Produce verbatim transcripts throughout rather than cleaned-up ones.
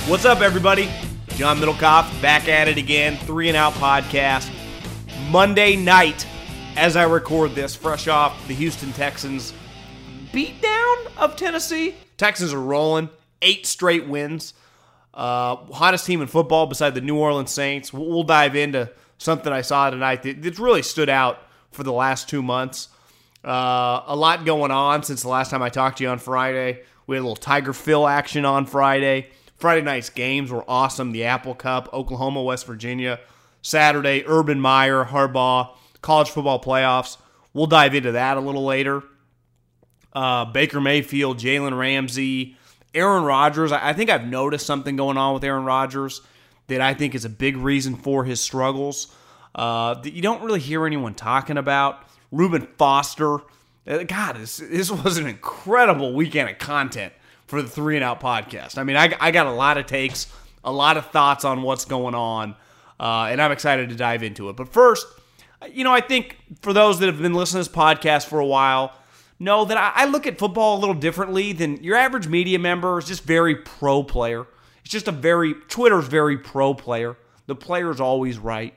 What's up, everybody? John Middlecoff back at it again. Three and Out podcast. Monday night, as I record this, fresh off the Houston Texans beatdown of Tennessee. Texans are rolling. Eight straight wins. Uh, hottest team in football beside the New Orleans Saints. We'll, we'll dive into something I saw tonight that, that really stood out for the last two months. Uh, a lot going on since the last time I talked to you on Friday. We had a little Tiger Phil action on Friday. Friday night's games were awesome. The Apple Cup, Oklahoma, West Virginia. Saturday, Urban Meyer, Harbaugh, college football playoffs. We'll dive into that a little later. Uh, Baker Mayfield, Jalen Ramsey, Aaron Rodgers. I think I've noticed something going on with Aaron Rodgers that I think is a big reason for his struggles uh, that you don't really hear anyone talking about. Reuben Foster. God, this, this was an incredible weekend of content for the Three and Out podcast. I mean, I, I got a lot of takes, a lot of thoughts on what's going on, uh, and I'm excited to dive into it. But first, you know, I think for those that have been listening to this podcast for a while, know that I, I look at football a little differently than your average media member. Is just very pro player. It's just a very, Twitter's very pro player. The player's always right.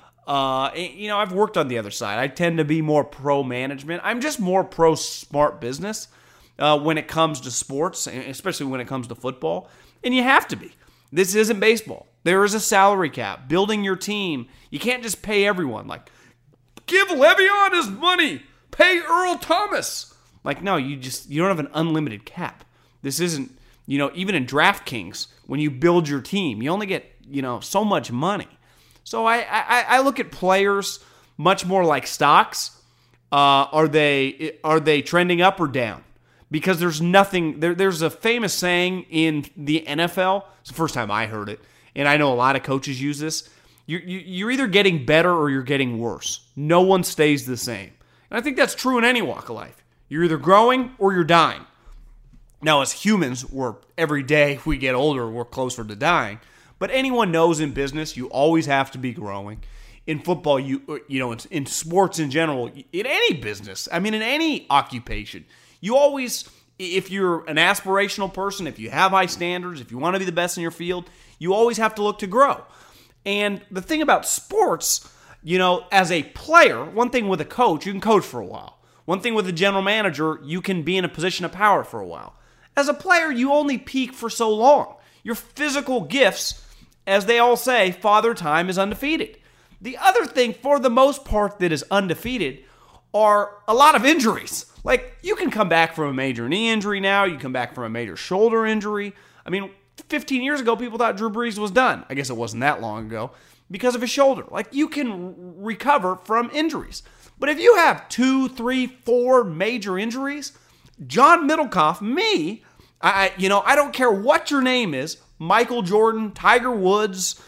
Uh, you know, I've worked on the other side. I tend to be more pro management. I'm just more pro smart business. Uh, when it comes to sports, especially when it comes to football. And you have to be. This isn't baseball. There is a salary cap. Building your team, you can't just pay everyone. Like, give Le'Veon his money. Pay Earl Thomas. Like, no, you just, you don't have an unlimited cap. This isn't, you know, even in DraftKings, when you build your team, you only get, you know, so much money. So I, I, I look at players much more like stocks. Uh, are they, are they trending up or down? Because there's nothing, there, there's a famous saying in the N F L, it's the first time I heard it, and I know a lot of coaches use this, you're, you're either getting better or you're getting worse. No one stays the same. And I think that's true in any walk of life. You're either growing or you're dying. Now, as humans, we're every day we get older, we're closer to dying. But anyone knows in business, you always have to be growing. In football, you you know, in, in sports in general, in any business, I mean, in any occupation, you always, if you're an aspirational person, if you have high standards, if you want to be the best in your field, you always have to look to grow. And the thing about sports, you know, as a player, one thing with a coach, you can coach for a while. One thing with a general manager, you can be in a position of power for a while. As a player, you only peak for so long. Your physical gifts, as they all say, Father Time is undefeated. The other thing, for the most part, that is undefeated are a lot of injuries. Like, you can come back from a major knee injury now. You come back from a major shoulder injury. I mean, fifteen years ago, people thought Drew Brees was done. I guess it wasn't that long ago because of his shoulder. Like, you can recover from injuries. But if you have two, three, four major injuries, John Middlecoff, me, I, you know, I don't care what your name is, Michael Jordan, Tiger Woods,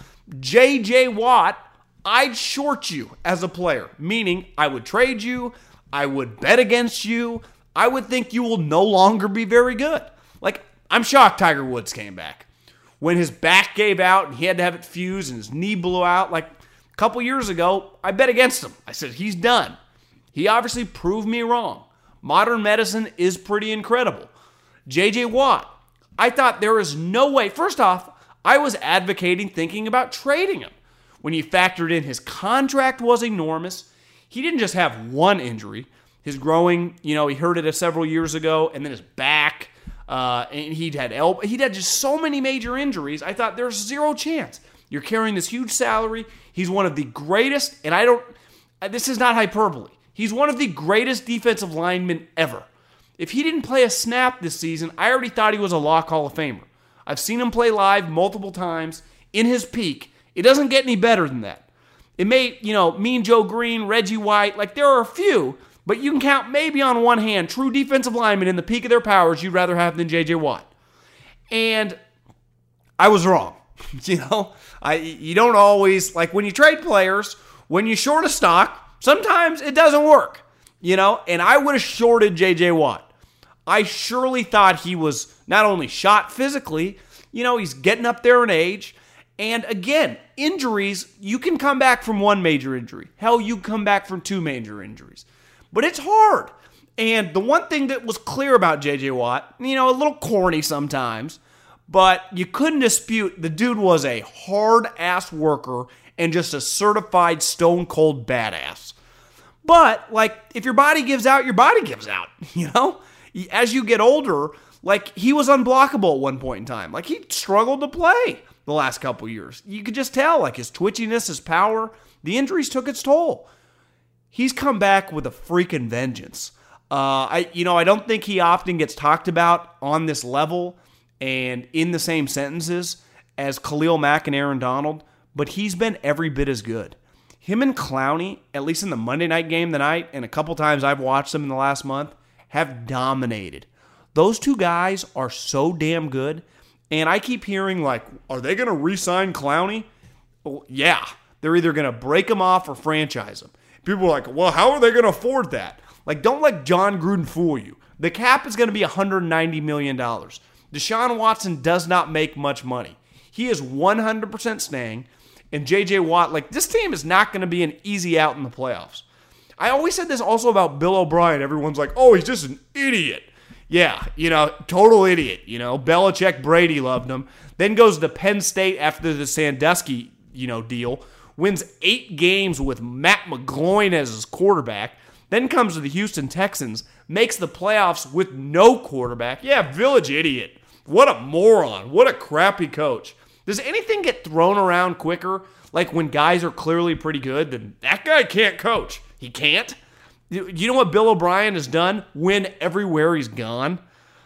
J J Watt, I'd short you as a player, meaning I would trade you, I would bet against you, I would think you will no longer be very good. Like, I'm shocked Tiger Woods came back. When his back gave out and he had to have it fused and his knee blew out, like a couple years ago, I bet against him. I said, he's done. He obviously proved me wrong. Modern medicine is pretty incredible. J J Watt, I thought there is no way. First off, I was advocating thinking about trading him. When you factored in his contract was enormous. He didn't just have one injury. His growing, you know, he hurt it several years ago, and then his back, uh, and he'd had elbow. He'd had just so many major injuries. I thought there's zero chance. You're carrying this huge salary. He's one of the greatest, and I don't, this is not hyperbole. He's one of the greatest defensive linemen ever. If he didn't play a snap this season, I already thought he was a lock Hall of Famer. I've seen him play live multiple times in his peak. It doesn't get any better than that. It may, you know, Mean Joe Green, Reggie White, like there are a few, but you can count maybe on one hand true defensive linemen in the peak of their powers you'd rather have than J J Watt. And I was wrong. You know, I you don't always, like when you trade players, when you short a stock, sometimes it doesn't work. You know, and I would have shorted J J Watt. I surely thought he was not only shot physically, you know, he's getting up there in age. And again, injuries, you can come back from one major injury. Hell, you come back from two major injuries. But it's hard. And the one thing that was clear about J J Watt, you know, a little corny sometimes, But you couldn't dispute the dude was a hard-ass worker and just a certified stone-cold badass. But, like, if your body gives out, your body gives out, you know? As you get older, like, he was unblockable at one point in time. Like, he struggled to play the last couple years. You could just tell, like, his twitchiness, his power, the injuries took its toll. He's come back with a freaking vengeance. Uh, I, you know, I don't think he often gets talked about on this level and in the same sentences as Khalil Mack and Aaron Donald, but he's been every bit as good. Him and Clowney, at least in the Monday night game tonight, and a couple times I've watched them in the last month, have dominated. Those two guys are so damn good, and I keep hearing, like, are they going to re-sign Clowney? Well, yeah, they're either going to break him off or franchise him. People are like, well, how are they going to afford that? Like, don't let John Gruden fool you. The cap is going to be one hundred ninety million dollars. Deshaun Watson does not make much money. He is one hundred percent staying. And J J Watt, like, this team is not going to be an easy out in the playoffs. I always said this also about Bill O'Brien. Everyone's like, oh, he's just an idiot. Yeah, you know, total idiot. You know, Belichick, Brady loved him. Then goes to Penn State after the Sandusky, you know, deal. Wins eight games with Matt McGloin as his quarterback. Then comes to the Houston Texans. Makes the playoffs with no quarterback. Yeah, village idiot. What a moron. What a crappy coach. Does anything get thrown around quicker? Like when guys are clearly pretty good, then that guy can't coach. He can't. You know what Bill O'Brien has done? Win everywhere he's gone.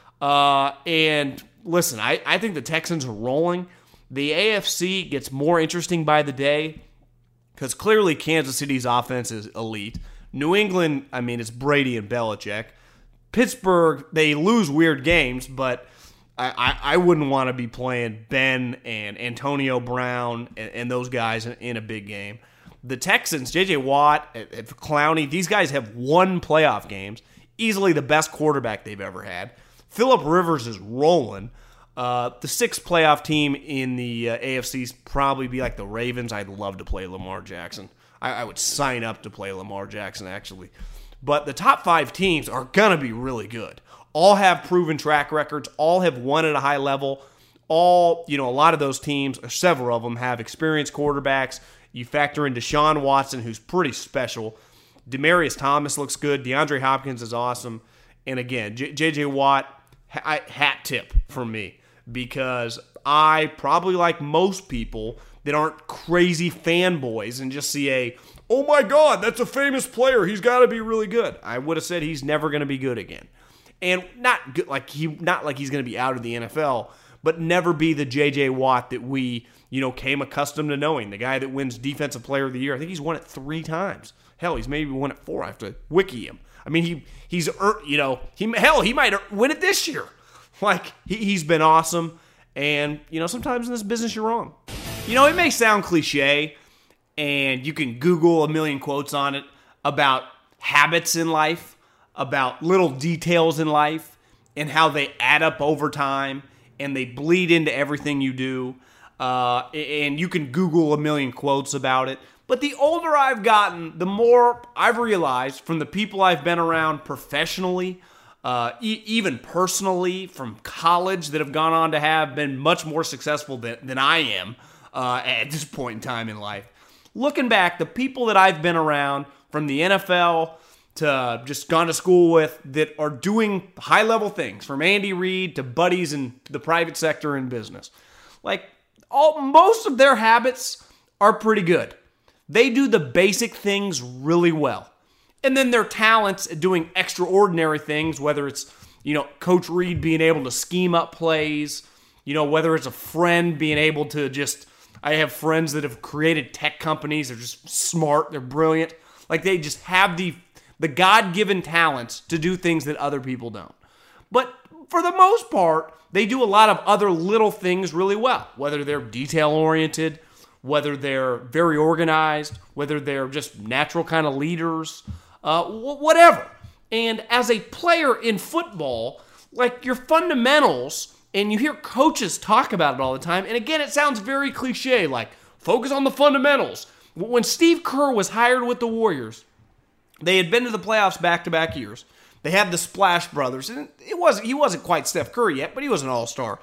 Uh, and listen, I, I think the Texans are rolling. The A F C gets more interesting by the day because clearly Kansas City's offense is elite. New England, I mean, it's Brady and Belichick. Pittsburgh, they lose weird games, but I, I, I wouldn't want to be playing Ben and Antonio Brown and, and those guys in, in a big game. The Texans, J J Watt, Clowney, these guys have won playoff games. Easily the best quarterback they've ever had. Phillip Rivers is rolling. Uh, the sixth playoff team in the uh, A F C's probably be like the Ravens. I'd love to play Lamar Jackson. I, I would sign up to play Lamar Jackson, actually. But the top five teams are going to be really good. All have proven track records. All have won at a high level. All, you know, a lot of those teams, or several of them, have experienced quarterbacks. You factor in Deshaun Watson, who's pretty special. Demaryius Thomas looks good. DeAndre Hopkins is awesome. And again, J J Watt, hat tip for me. Because I, probably like most people that aren't crazy fanboys and just see a, oh my God, that's a famous player. He's got to be really good. I would have said he's never going to be good again. And not good, like he, not like he's going to be out of the N F L, but never be the J J Watt that we, you know, came accustomed to knowing. The guy that wins Defensive Player of the Year. I think he's won it three times. Hell, he's maybe won it four. I have to wiki him. I mean, he he's you know he hell he might win it this year. Like he, he's been awesome. And you know, sometimes in this business you're wrong. You know, it may sound cliche, and you can Google a million quotes on it about habits in life, about little details in life, and how they add up over time, and they bleed into everything you do. Uh, and you can Google a million quotes about it. But the older I've gotten, the more I've realized from the people I've been around professionally, uh, e- even personally, from college that have gone on to have been much more successful than, than I am uh, at this point in time in life. Looking back, the people that I've been around from the N F L to just gone to school with that are doing high-level things, from Andy Reid to buddies in the private sector and business. Like, all most of their habits are pretty good. They do the basic things really well. And then their talents at doing extraordinary things, whether it's, you know, Coach Reid being able to scheme up plays, you know, whether it's a friend being able to just, I have friends that have created tech companies. They're just smart. They're brilliant. Like they just have the the God-given talents to do things that other people don't. But for the most part, they do a lot of other little things really well, whether they're detail-oriented, whether they're very organized, whether they're just natural kind of leaders, uh, whatever. And as a player in football, like your fundamentals, and you hear coaches talk about it all the time, and again, it sounds very cliche, like focus on the fundamentals. When Steve Kerr was hired with the Warriors, they had been to the playoffs back-to-back years. They had the Splash Brothers, and it wasn't he wasn't quite Steph Curry yet, but he was an all-star.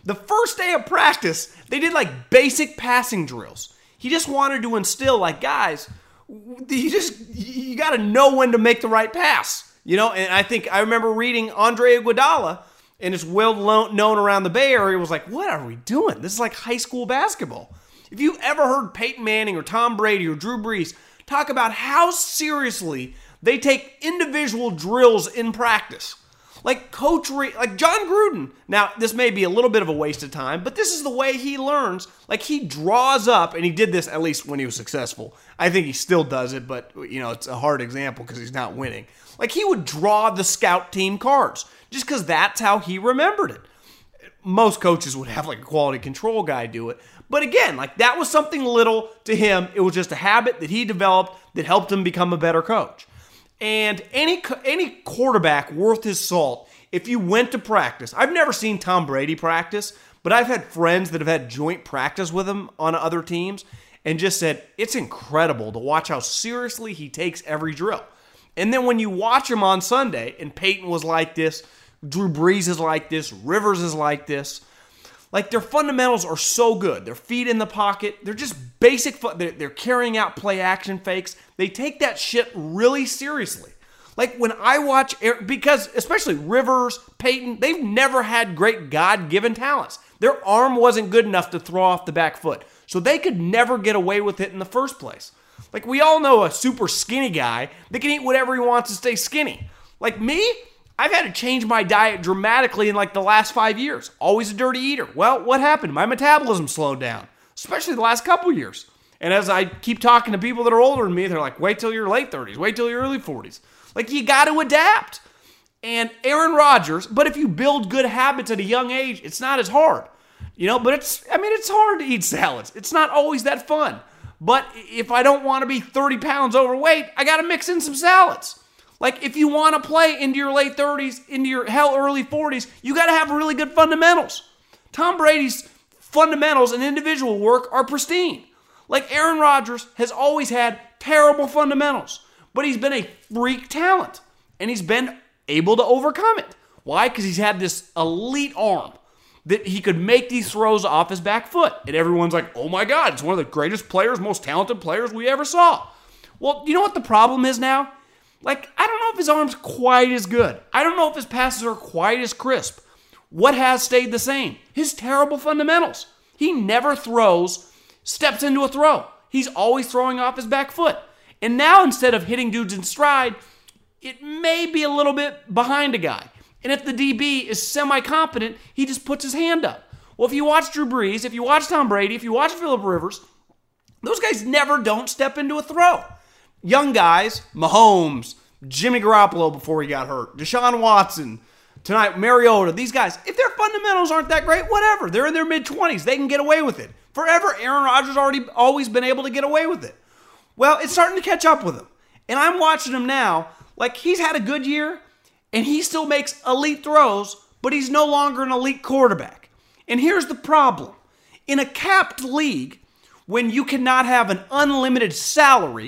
The first day of practice, they did like basic passing drills. He just wanted to instill, like, guys, you just, you got to know when to make the right pass. You know, and I think I remember reading Andre Iguodala, and it's well known around the Bay Area, was like, what are we doing? This is like high school basketball. If you ever heard Peyton Manning or Tom Brady or Drew Brees talk about how seriously they take individual drills in practice, like Coach Re- like John Gruden. Now, this may be a little bit of a waste of time, but this is the way he learns. Like, he draws up, and he did this at least when he was successful. I think he still does it, but, you know, it's a hard example because he's not winning. Like, he would draw the scout team cards just because that's how he remembered it. Most coaches would have like a quality control guy do it. But again, like, that was something little to him. It was just a habit that he developed that helped him become a better coach. And any any quarterback worth his salt, if you went to practice, I've never seen Tom Brady practice, but I've had friends that have had joint practice with him on other teams and just said, it's incredible to watch how seriously he takes every drill. And then when you watch him on Sunday, and Peyton was like this, Drew Brees is like this, Rivers is like this, like, their fundamentals are so good. Their feet in the pocket, they're just basic, they're, they're carrying out play action fakes. They take that shit really seriously. Like, when I watch, because especially Rivers, Peyton, they've never had great God-given talents. Their arm wasn't good enough to throw off the back foot, so they could never get away with it in the first place. Like, we all know a super skinny guy that can eat whatever he wants to stay skinny. Like me, I've had to change my diet dramatically in like the last five years. Always a dirty eater. Well, what happened? My metabolism slowed down, especially the last couple years. And as I keep talking to people that are older than me, they're like, wait till your late thirties, wait till your early forties. Like, you got to adapt. And Aaron Rodgers, but if you build good habits at a young age, it's not as hard. You know, but it's, I mean, it's hard to eat salads. It's not always that fun. But if I don't want to be thirty pounds overweight, I got to mix in some salads. Like, if you want to play into your late thirties, into your hell early forties, you got to have really good fundamentals. Tom Brady's fundamentals and individual work are pristine. Like, Aaron Rodgers has always had terrible fundamentals, but he's been a freak talent, and he's been able to overcome it. Why? Because he's had this elite arm that he could make these throws off his back foot. And everyone's like, oh my God, it's one of the greatest players, most talented players we ever saw. Well, you know what the problem is now? Like, I don't know if his arm's quite as good. I don't know if his passes are quite as crisp. What has stayed the same? His terrible fundamentals. He never throws, steps into a throw. He's always throwing off his back foot. And now, instead of hitting dudes in stride, it may be a little bit behind a guy. And if the D B is semi-competent, he just puts his hand up. Well, if you watch Drew Brees, if you watch Tom Brady, if you watch Phillip Rivers, those guys never don't step into a throw. Young guys, Mahomes, Jimmy Garoppolo before he got hurt, Deshaun Watson, tonight Mariota, these guys, if their fundamentals aren't that great, whatever. They're in their mid-twenties. They can get away with it. Forever, Aaron Rodgers already always been able to get away with it. Well, it's starting to catch up with him. And I'm watching him now, like, he's had a good year, and he still makes elite throws, but he's no longer an elite quarterback. And here's the problem. In a capped league, when you cannot have an unlimited salary,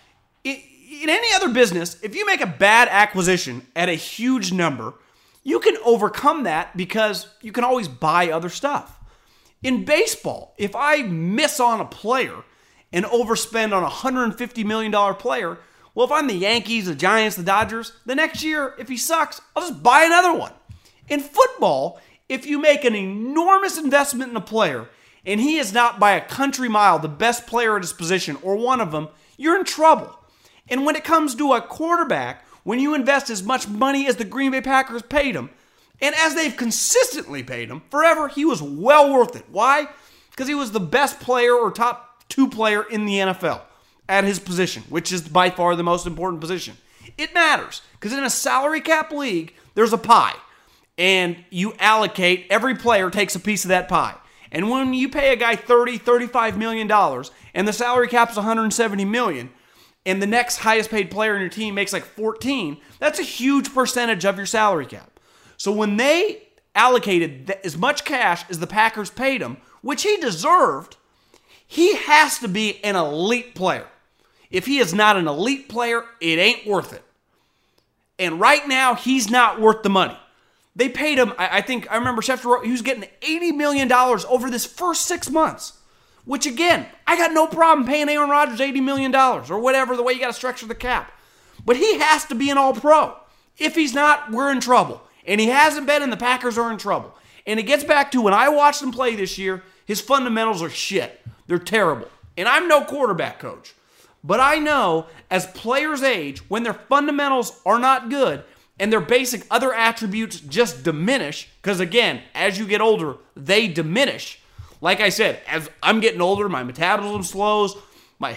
in any other business, if you make a bad acquisition at a huge number, you can overcome that because you can always buy other stuff. In baseball, if I miss on a player and overspend on a one hundred fifty million dollars player, well, if I'm the Yankees, the Giants, the Dodgers, the next year, if he sucks, I'll just buy another one. In football, if you make an enormous investment in a player and he is not by a country mile the best player at his position or one of them, you're in trouble. And when it comes to a quarterback, when you invest as much money as the Green Bay Packers paid him, and as they've consistently paid him, forever, he was well worth it. Why? Because he was the best player or top two player in the N F L at his position, which is by far the most important position. It matters, because in a salary cap league, there's a pie, and you allocate, every player takes a piece of that pie. And when you pay a guy thirty, thirty-five million dollars, and the salary cap's one hundred seventy million dollars, and the next highest paid player in your team makes like fourteen, that's a huge percentage of your salary cap. So when they allocated as much cash as the Packers paid him, which he deserved, he has to be an elite player. If he is not an elite player, it ain't worth it. And right now, he's not worth the money. They paid him, I, I think, I remember Schefter, he was getting eighty million dollars over this first six months. Which, again, I got no problem paying Aaron Rodgers eighty million dollars or whatever, the way you got to structure the cap. But he has to be an all-pro. If he's not, we're in trouble. And he hasn't been, and the Packers are in trouble. And it gets back to when I watched him play this year, his fundamentals are shit. They're terrible. And I'm no quarterback coach. But I know as players age, when their fundamentals are not good and their basic other attributes just diminish, because again, as you get older, they diminish. Like I said, as I'm getting older, my metabolism slows. My,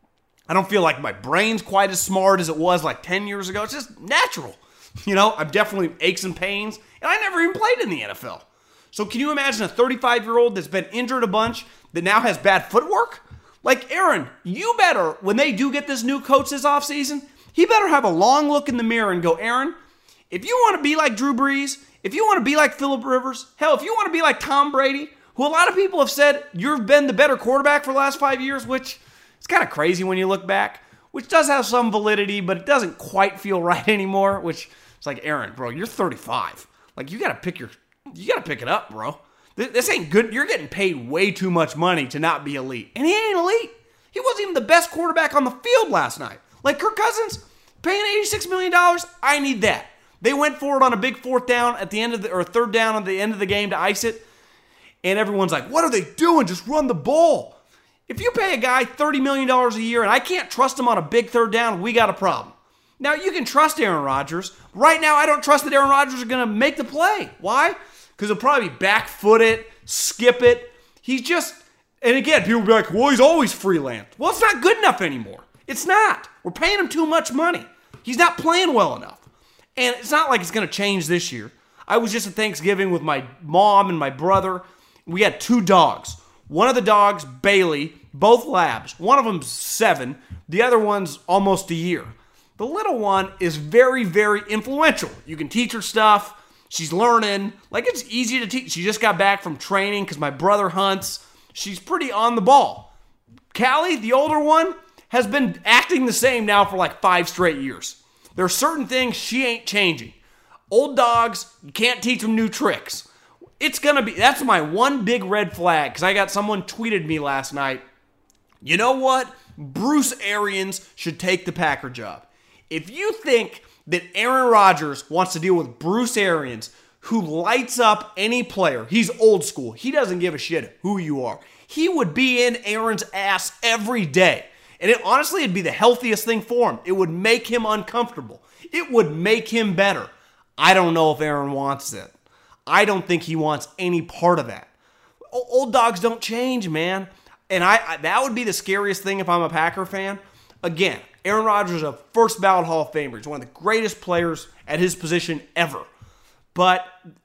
I don't feel like my brain's quite as smart as it was like ten years ago. It's just natural. You know, I'm definitely aches and pains, and I never even played in the N F L. So can you imagine a thirty-five-year-old that's been injured a bunch that now has bad footwork? Like, Aaron, you better, when they do get this new coach this offseason, he better have a long look in the mirror and go, Aaron, if you want to be like Drew Brees, if you want to be like Phillip Rivers, hell, if you want to be like Tom Brady, who a lot of people have said you've been the better quarterback for the last five years, which is kind of crazy when you look back, which does have some validity, but it doesn't quite feel right anymore, which it's like, Aaron, bro, you're thirty-five. Like, you got to pick your, you got to pick it up, bro. This ain't good. You're getting paid way too much money to not be elite. And he ain't elite. He wasn't even the best quarterback on the field last night. Like Kirk Cousins, paying eighty-six million dollars, I need that. They went for it on a big fourth down at the end of the, or third down at the end of the game to ice it. And everyone's like, what are they doing? Just run the ball. If you pay a guy thirty million dollars a year and I can't trust him on a big third down, we got a problem. Now, you can trust Aaron Rodgers. Right now, I don't trust that Aaron Rodgers is going to make the play. Why? Because he'll probably back-foot it, skip it. He's just, and again, people will be like, well, he's always freelance. Well, it's not good enough anymore. It's not. We're paying him too much money. He's not playing well enough. And it's not like it's going to change this year. I was just at Thanksgiving with my mom and my brother. We had two dogs. One of the dogs, Bailey, both labs. One of them's seven. The other one's almost a year. The little one is very, very influential. You can teach her stuff. She's learning. Like, it's easy to teach. She just got back from training because my brother hunts. She's pretty on the ball. Callie, the older one, has been acting the same now for like five straight years. There are certain things she ain't changing. Old dogs, you can't teach them new tricks. It's going to be, that's my one big red flag, because I got someone tweeted me last night. You know what? Bruce Arians should take the Packer job. If you think that Aaron Rodgers wants to deal with Bruce Arians, who lights up any player, he's old school. He doesn't give a shit who you are. He would be in Aaron's ass every day. And it honestly, it'd be the healthiest thing for him. It would make him uncomfortable. It would make him better. I don't know if Aaron wants it. I don't think he wants any part of that. O- old dogs don't change, man. And I, I that would be the scariest thing if I'm a Packer fan. Again, Aaron Rodgers is a first ballot Hall of Famer. He's one of the greatest players at his position ever. But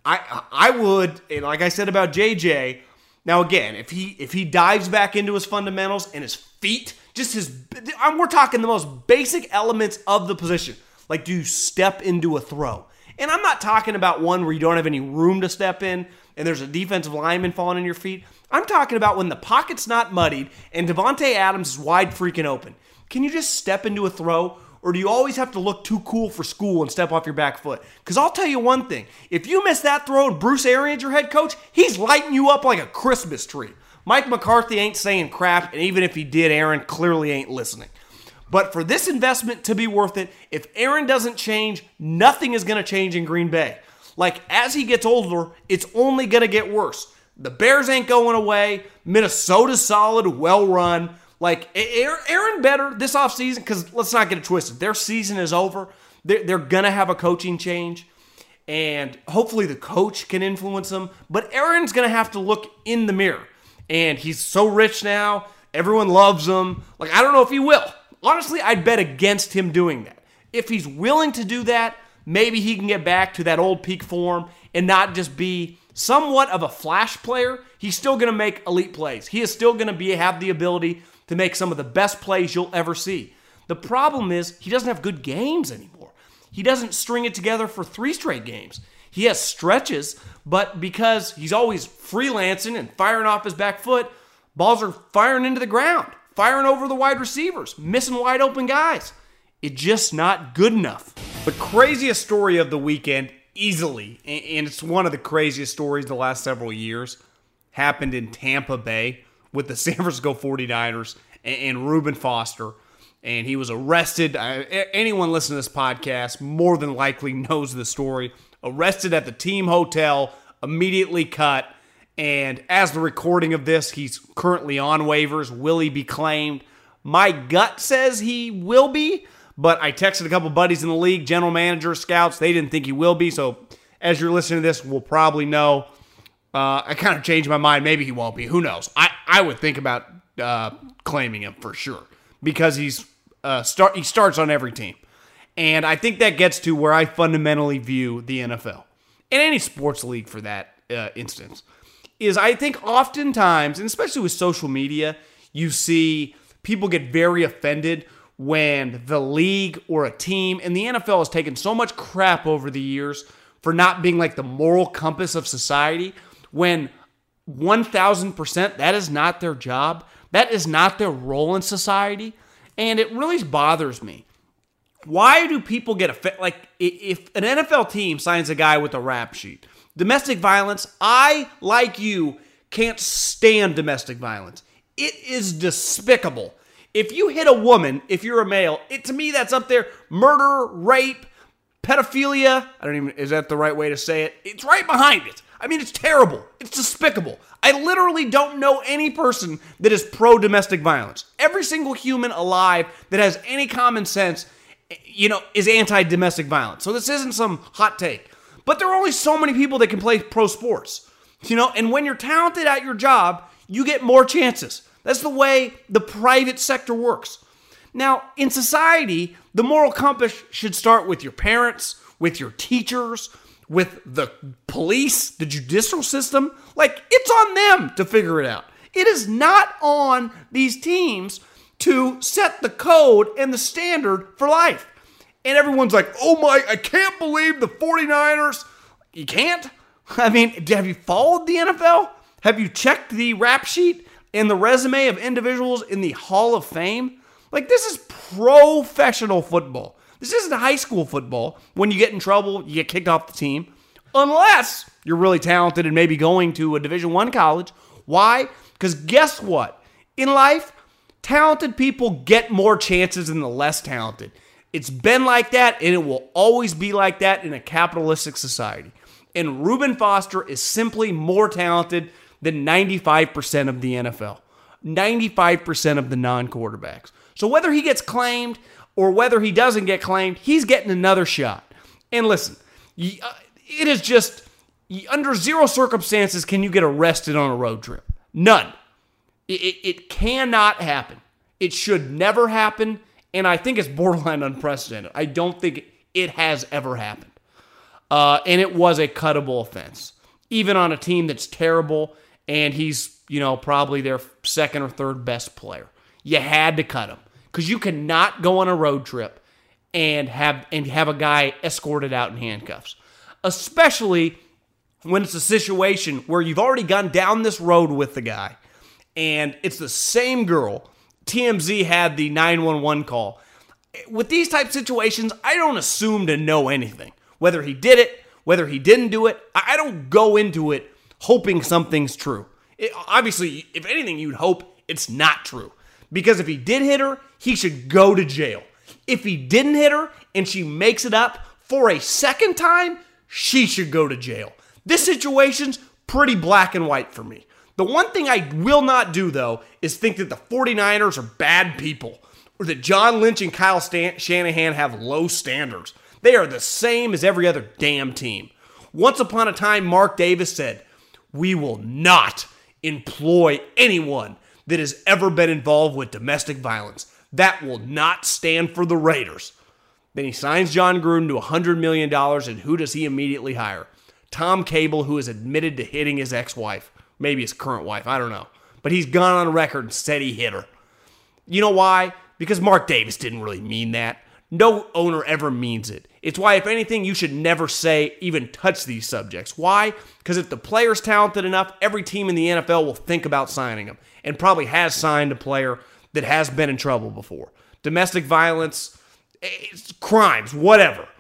I I would, and like I said about J J, now again, if he if he dives back into his fundamentals and his feet, just his, we're talking the most basic elements of the position. Like, do you step into a throw? And I'm not talking about one where you don't have any room to step in and there's a defensive lineman falling in your feet. I'm talking about when the pocket's not muddied and Devontae Adams is wide freaking open. Can you just step into a throw? Or do you always have to look too cool for school and step off your back foot? Because I'll tell you one thing. If you miss that throw and Bruce Arians, your head coach, he's lighting you up like a Christmas tree. Mike McCarthy ain't saying crap, and even if he did, Aaron clearly ain't listening. But for this investment to be worth it, if Aaron doesn't change, nothing is going to change in Green Bay. Like, as he gets older, it's only going to get worse. The Bears ain't going away. Minnesota's solid, well run. Like, Aaron better this offseason, because let's not get it twisted. Their season is over. They're, they're going to have a coaching change, and hopefully the coach can influence them. But Aaron's going to have to look in the mirror, and he's so rich now. Everyone loves him. Like, I don't know if he will. Honestly, I'd bet against him doing that. If he's willing to do that, maybe he can get back to that old peak form and not just be somewhat of a flash player. He's still going to make elite plays. He is still going to be have the ability to make some of the best plays you'll ever see. The problem is he doesn't have good games anymore. He doesn't string it together for three straight games. He has stretches, but because he's always freelancing and firing off his back foot, balls are firing into the ground, firing over the wide receivers, missing wide open guys. It's just not good enough. The craziest story of the weekend easily, and it's one of the craziest stories the last several years, happened in Tampa Bay with the San Francisco forty-niners and Reuben Foster. And he was arrested. Anyone listening to this podcast more than likely knows the story. Arrested at the team hotel, immediately cut. And as the recording of this, he's currently on waivers. Will he be claimed? My gut says he will be, but I texted a couple buddies in the league, general managers, scouts. They didn't think he will be. So as you're listening to this, we'll probably know. Uh, I kind of changed my mind. Maybe he won't be. Who knows? I, I would think about uh, claiming him for sure because he's Uh, start. He starts on every team. And I think that gets to where I fundamentally view the N F L, and any sports league for that uh, instance, is I think oftentimes, and especially with social media, you see people get very offended when the league or a team, and the N F L has taken so much crap over the years for not being like the moral compass of society, when one thousand percent that is not their job. That is not their role in society. And it really bothers me. Why do people get offended? Like, if an N F L team signs a guy with a rap sheet, domestic violence, I, like you, can't stand domestic violence. It is despicable. If you hit a woman, if you're a male, it to me that's up there. Murder, rape, pedophilia. I don't even, is that the right way to say it? It's right behind it. I mean, it's terrible. It's despicable. I literally don't know any person that is pro-domestic violence. Every single human alive that has any common sense, you know, is anti-domestic violence. So this isn't some hot take. But there are only so many people that can play pro sports, you know, and when you're talented at your job, you get more chances. That's the way the private sector works. Now, in society, the moral compass should start with your parents, with your teachers, with the police, the judicial system. Like, it's on them to figure it out. It is not on these teams to set the code and the standard for life. And everyone's like, oh my, I can't believe the forty-niners. You can't? I mean, have you followed the N F L? Have you checked the rap sheet and the resume of individuals in the Hall of Fame? Like, this is professional football. This isn't high school football. When you get in trouble, you get kicked off the team. Unless you're really talented and maybe going to a Division I college. Why? Because guess what? In life, talented people get more chances than the less talented. It's been like that, and it will always be like that in a capitalistic society. And Reuben Foster is simply more talented than ninety-five percent of the N F L. ninety-five percent of the non-quarterbacks. So whether he gets claimed or whether he doesn't get claimed, he's getting another shot. And listen, it is just, under zero circumstances can you get arrested on a road trip. None. It, it, it cannot happen. It should never happen, and I think it's borderline unprecedented. I don't think it has ever happened. Uh, and it was a cuttable offense. Even on a team that's terrible, and he's, you know, probably their second or third best player. You had to cut him. Because you cannot go on a road trip and have and have a guy escorted out in handcuffs. Especially when it's a situation where you've already gone down this road with the guy and it's the same girl. T M Z had the nine one one call. With these type of situations, I don't assume to know anything. Whether he did it, whether he didn't do it, I don't go into it hoping something's true. It, obviously, if anything, you'd hope it's not true. Because if he did hit her, he should go to jail. If he didn't hit her and she makes it up for a second time, she should go to jail. This situation's pretty black and white for me. The one thing I will not do, though, is think that the forty-niners are bad people or that John Lynch and Kyle Stan- Shanahan have low standards. They are the same as every other damn team. Once upon a time, Mark Davis said, "We will not employ anyone that has ever been involved with domestic violence. That will not stand for the Raiders." Then he signs John Gruden to one hundred million dollars, and who does he immediately hire? Tom Cable, who has admitted to hitting his ex-wife. Maybe his current wife, I don't know. But he's gone on record and said he hit her. You know why? Because Mark Davis didn't really mean that. No owner ever means it. It's why, if anything, you should never say, even touch these subjects. Why? Because if the player's talented enough, every team in the N F L will think about signing him, and probably has signed a player that has been in trouble before. Domestic violence, it's crimes, whatever.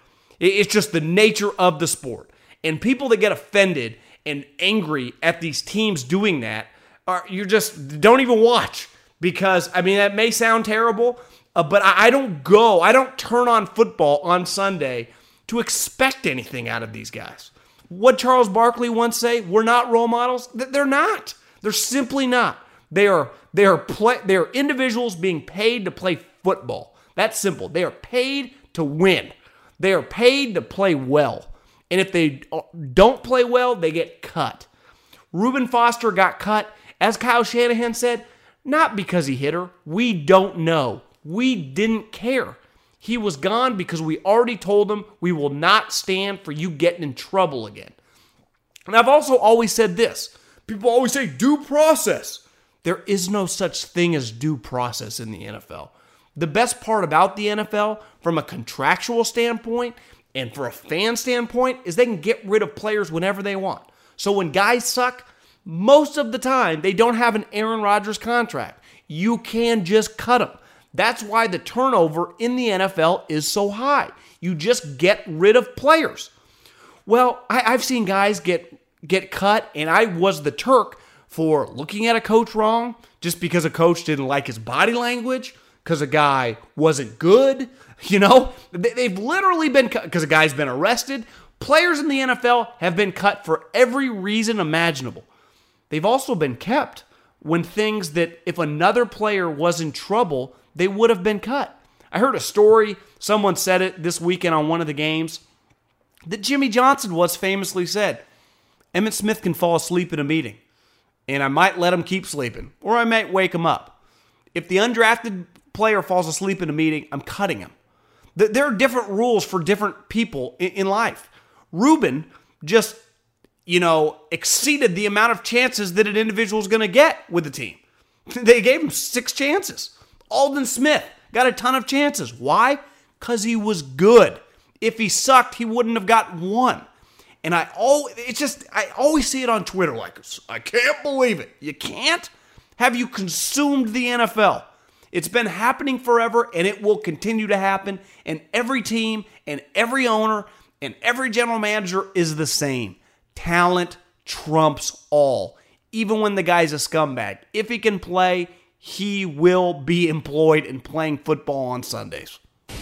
It's just the nature of the sport. And people that get offended and angry at these teams doing that, are you just don't even watch. Because, I mean, that may sound terrible, uh, but I, I don't go, I don't turn on football on Sunday to expect anything out of these guys. What Charles Barkley once say, we're not role models? They're not. They're simply not. They are, they are, play, they are individuals being paid to play football. That's simple. They are paid to win. They are paid to play well. And if they don't play well, they get cut. Reuben Foster got cut, as Kyle Shanahan said, not because he hit her. We don't know. We didn't care. He was gone because we already told him we will not stand for you getting in trouble again. And I've also always said this. People always say due process. There is no such thing as due process in the N F L. The best part about the N F L, from a contractual standpoint and for a fan standpoint, is they can get rid of players whenever they want. So when guys suck, most of the time, they don't have an Aaron Rodgers contract. You can just cut them. That's why the turnover in the N F L is so high. You just get rid of players. Well, I, I've seen guys get, get cut, and I was the Turk for looking at a coach wrong just because a coach didn't like his body language, because a guy wasn't good. You know, they've literally been cut because a guy's been arrested. Players in the N F L have been cut for every reason imaginable. They've also been kept when things that if another player was in trouble, they would have been cut. I heard a story, someone said it this weekend on one of the games, that Jimmy Johnson once famously said, Emmitt Smith can fall asleep in a meeting, and I might let him keep sleeping, or I might wake him up. If the undrafted player falls asleep in a meeting, I'm cutting him. There are different rules for different people in life. Reuben just, you know, exceeded the amount of chances that an individual is going to get with the team. They gave him six chances. Aldon Smith got a ton of chances. Why? Because he was good. If he sucked, he wouldn't have got one. And I always, it's just, I always see it on Twitter like, I can't believe it. You can't? Have you consumed the N F L? It's been happening forever, and it will continue to happen. And every team and every owner and every general manager is the same. Talent trumps all. Even when the guy's a scumbag. If he can play, he will be employed in playing football on Sundays.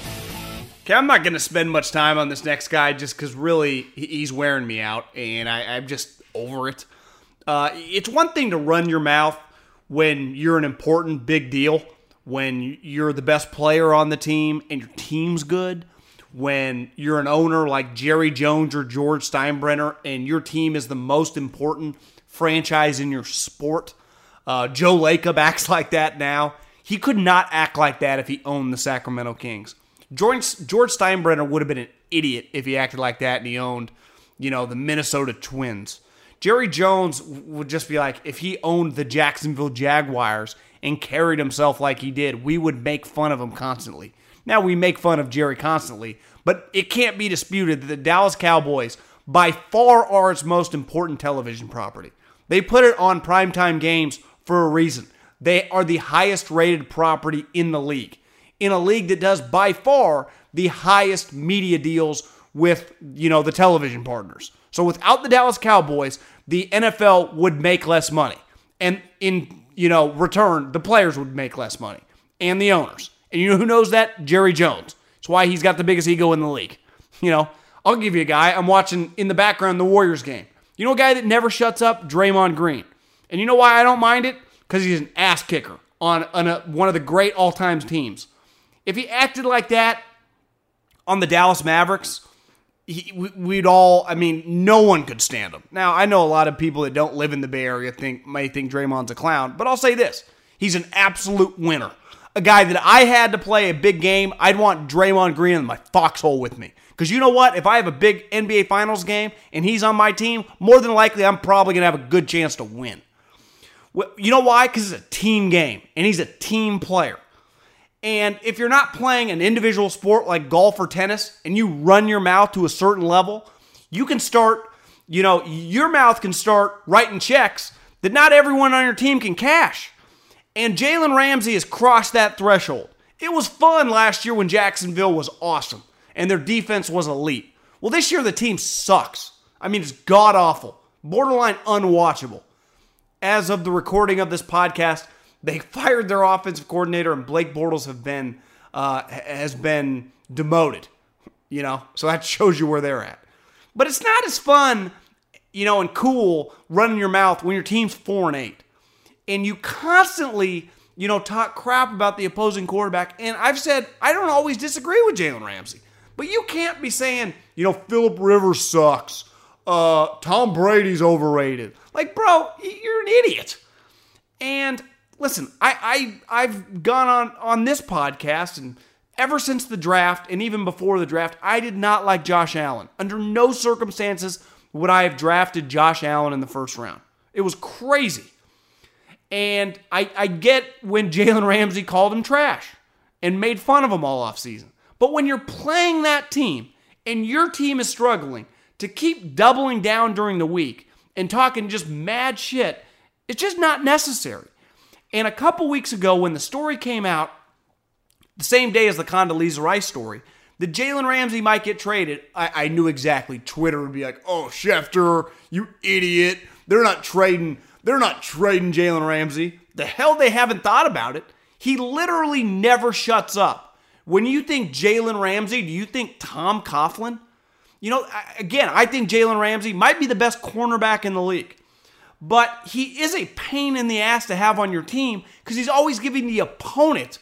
Okay, I'm not going to spend much time on this next guy just because really he's wearing me out, and I, I'm just over it. Uh, it's one thing to run your mouth when you're an important big deal, when you're the best player on the team and your team's good, when you're an owner like Jerry Jones or George Steinbrenner and your team is the most important franchise in your sport. Uh, Joe Lacob acts like that now. He could not act like that if he owned the Sacramento Kings. George, George Steinbrenner would have been an idiot if he acted like that and he owned, you know, the Minnesota Twins. Jerry Jones would just be like, if he owned the Jacksonville Jaguars and carried himself like he did, we would make fun of him constantly. Now, we make fun of Jerry constantly, but it can't be disputed that the Dallas Cowboys by far are its most important television property. They put it on primetime games for a reason. They are the highest rated property in the league. In a league that does by far the highest media deals with, you know, the television partners. So without the Dallas Cowboys, the N F L would make less money. And in, you know, return, the players would make less money. And the owners. And you know who knows that? Jerry Jones. That's why he's got the biggest ego in the league. You know, I'll give you a guy. I'm watching in the background the Warriors game. You know a guy that never shuts up? Draymond Green. And you know why I don't mind it? Because he's an ass kicker on, on a, one of the great all-time teams. If he acted like that on the Dallas Mavericks, he, we'd all, I mean, no one could stand him. Now, I know a lot of people that don't live in the Bay Area think may think Draymond's a clown, but I'll say this. He's an absolute winner. A guy that I had to play a big game, I'd want Draymond Green in my foxhole with me. Because you know what? If I have a big N B A Finals game and he's on my team, more than likely I'm probably going to have a good chance to win. Well, you know why? Because it's a team game, and he's a team player. And if you're not playing an individual sport like golf or tennis, and you run your mouth to a certain level, you can start, you know, your mouth can start writing checks that not everyone on your team can cash. And Jalen Ramsey has crossed that threshold. It was fun last year when Jacksonville was awesome. and their defense was elite. Well, this year the team sucks. I mean, it's god-awful, borderline unwatchable. As of the recording of this podcast, they fired their offensive coordinator, and Blake Bortles have been uh, has been demoted. You know, so that shows you where they're at. But it's not as fun, you know, and cool running your mouth when your team's four and eight, and you constantly, you know, talk crap about the opposing quarterback. And I've said I don't always disagree with Jalen Ramsey, but you can't be saying, you know, Phillip Rivers sucks. Uh, Tom Brady's overrated. Like, bro, you're an idiot. And listen, I, I I've gone on on this podcast, and ever since the draft, and even before the draft, I did not like Josh Allen. Under no circumstances would I have drafted Josh Allen in the first round. It was crazy. And I, I get when Jalen Ramsey called him trash and made fun of him all offseason. But when you're playing that team and your team is struggling, to keep doubling down during the week and talking just mad shit, it's just not necessary. And a couple weeks ago when the story came out, the same day as the Condoleezza Rice story, that Jalen Ramsey might get traded, I, I knew exactly. Twitter would be like, oh, Schefter, you idiot. They're not trading, they're not trading Jalen Ramsey. The hell they haven't thought about it. He literally never shuts up. When you think Jalen Ramsey, do you think Tom Coughlin? You know, again, I think Jalen Ramsey might be the best cornerback in the league. But he is a pain in the ass to have on your team because he's always giving the opponent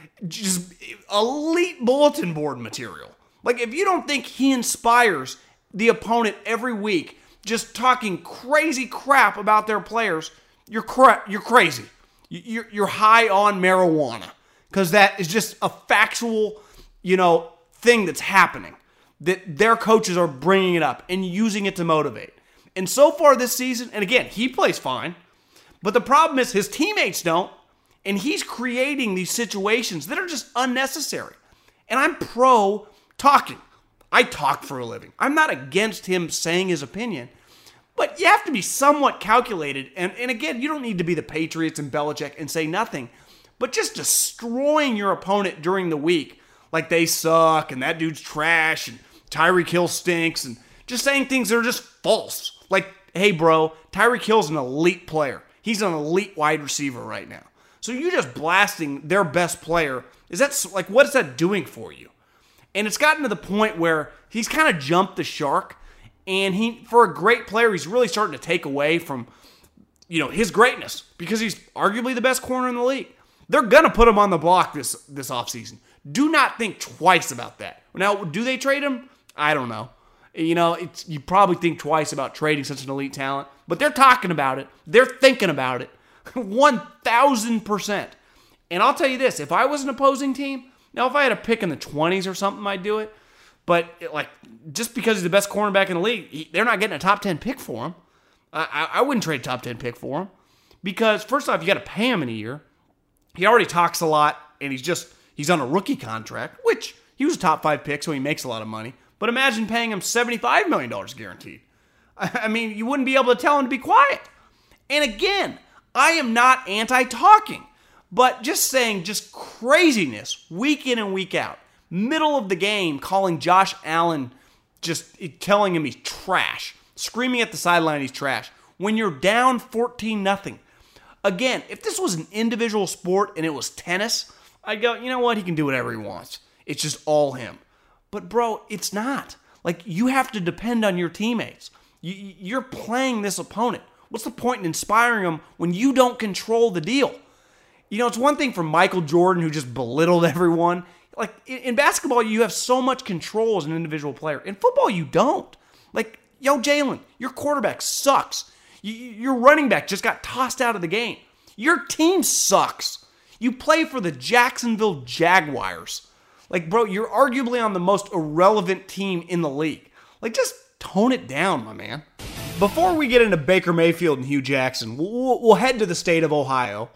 just elite bulletin board material. Like, if you don't think he inspires the opponent every week just talking crazy crap about their players, you're cra- you're crazy. You're, you're high on marijuana because that is just a factual, you know, thing that's happening. That their coaches are bringing it up and using it to motivate. And so far this season, and again, he plays fine, but the problem is his teammates don't, and he's creating these situations that are just unnecessary. And I'm pro talking. I talk for a living. I'm not against him saying his opinion, but you have to be somewhat calculated. And, and again, you don't need to be the Patriots and Belichick and say nothing, but just destroying your opponent during the week, like they suck and that dude's trash and Tyreek Hill stinks, and just saying things that are just false. Like, hey, bro, Tyreek Hill's an elite player. He's an elite wide receiver right now. So you just blasting their best player, is that, like, what is that doing for you? And it's gotten to the point where he's kind of jumped the shark, and he, for a great player, he's really starting to take away from, you know, his greatness because he's arguably the best corner in the league. They're going to put him on the block this, this offseason. Do not think twice about that. Now, do they trade him? I don't know. You know, it's, you probably think twice about trading such an elite talent, but they're talking about it. They're thinking about it. one thousand percent. And I'll tell you this, if I was an opposing team, now if I had a pick in the twenties or something, I'd do it. But, it, like, just because he's the best cornerback in the league, he, they're not getting a top ten pick for him. I, I, I wouldn't trade a top ten pick for him. Because, first off, you got to pay him in a year. He already talks a lot, and he's just, he's on a rookie contract, which he was a top five pick, so he makes a lot of money. But imagine paying him seventy-five million dollars guaranteed. I mean, you wouldn't be able to tell him to be quiet. And again, I am not anti-talking, but just saying just craziness week in and week out. Middle of the game, calling Josh Allen, just telling him he's trash. Screaming at the sideline he's trash. When you're down fourteen nothing. Again, if this was an individual sport and it was tennis, I'd go, you know what, he can do whatever he wants. It's just all him. But bro, it's not. Like, you have to depend on your teammates. You, you're playing this opponent. What's the point in inspiring them when you don't control the deal? You know, it's one thing for Michael Jordan, who just belittled everyone. Like, in, in basketball, you have so much control as an individual player. In football, you don't. Like, yo, Jalen, your quarterback sucks. You, your running back just got tossed out of the game. Your team sucks. You play for the Jacksonville Jaguars. Like, bro, you're arguably on the most irrelevant team in the league. Like, just tone it down, my man. Before we get into Baker Mayfield and Hugh Jackson, we'll, we'll head to the state of Ohio.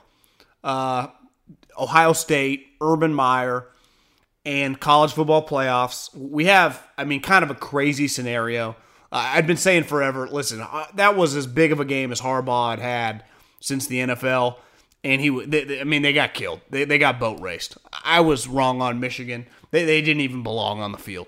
Uh, Ohio State, Urban Meyer, and college football playoffs. We have, I mean, kind of a crazy scenario. Uh, I've been saying forever, listen, uh, that was as big of a game as Harbaugh had had since the N F L. And he, they, they, I mean, they got killed. They they got boat raced. I was wrong on Michigan. They they didn't even belong on the field.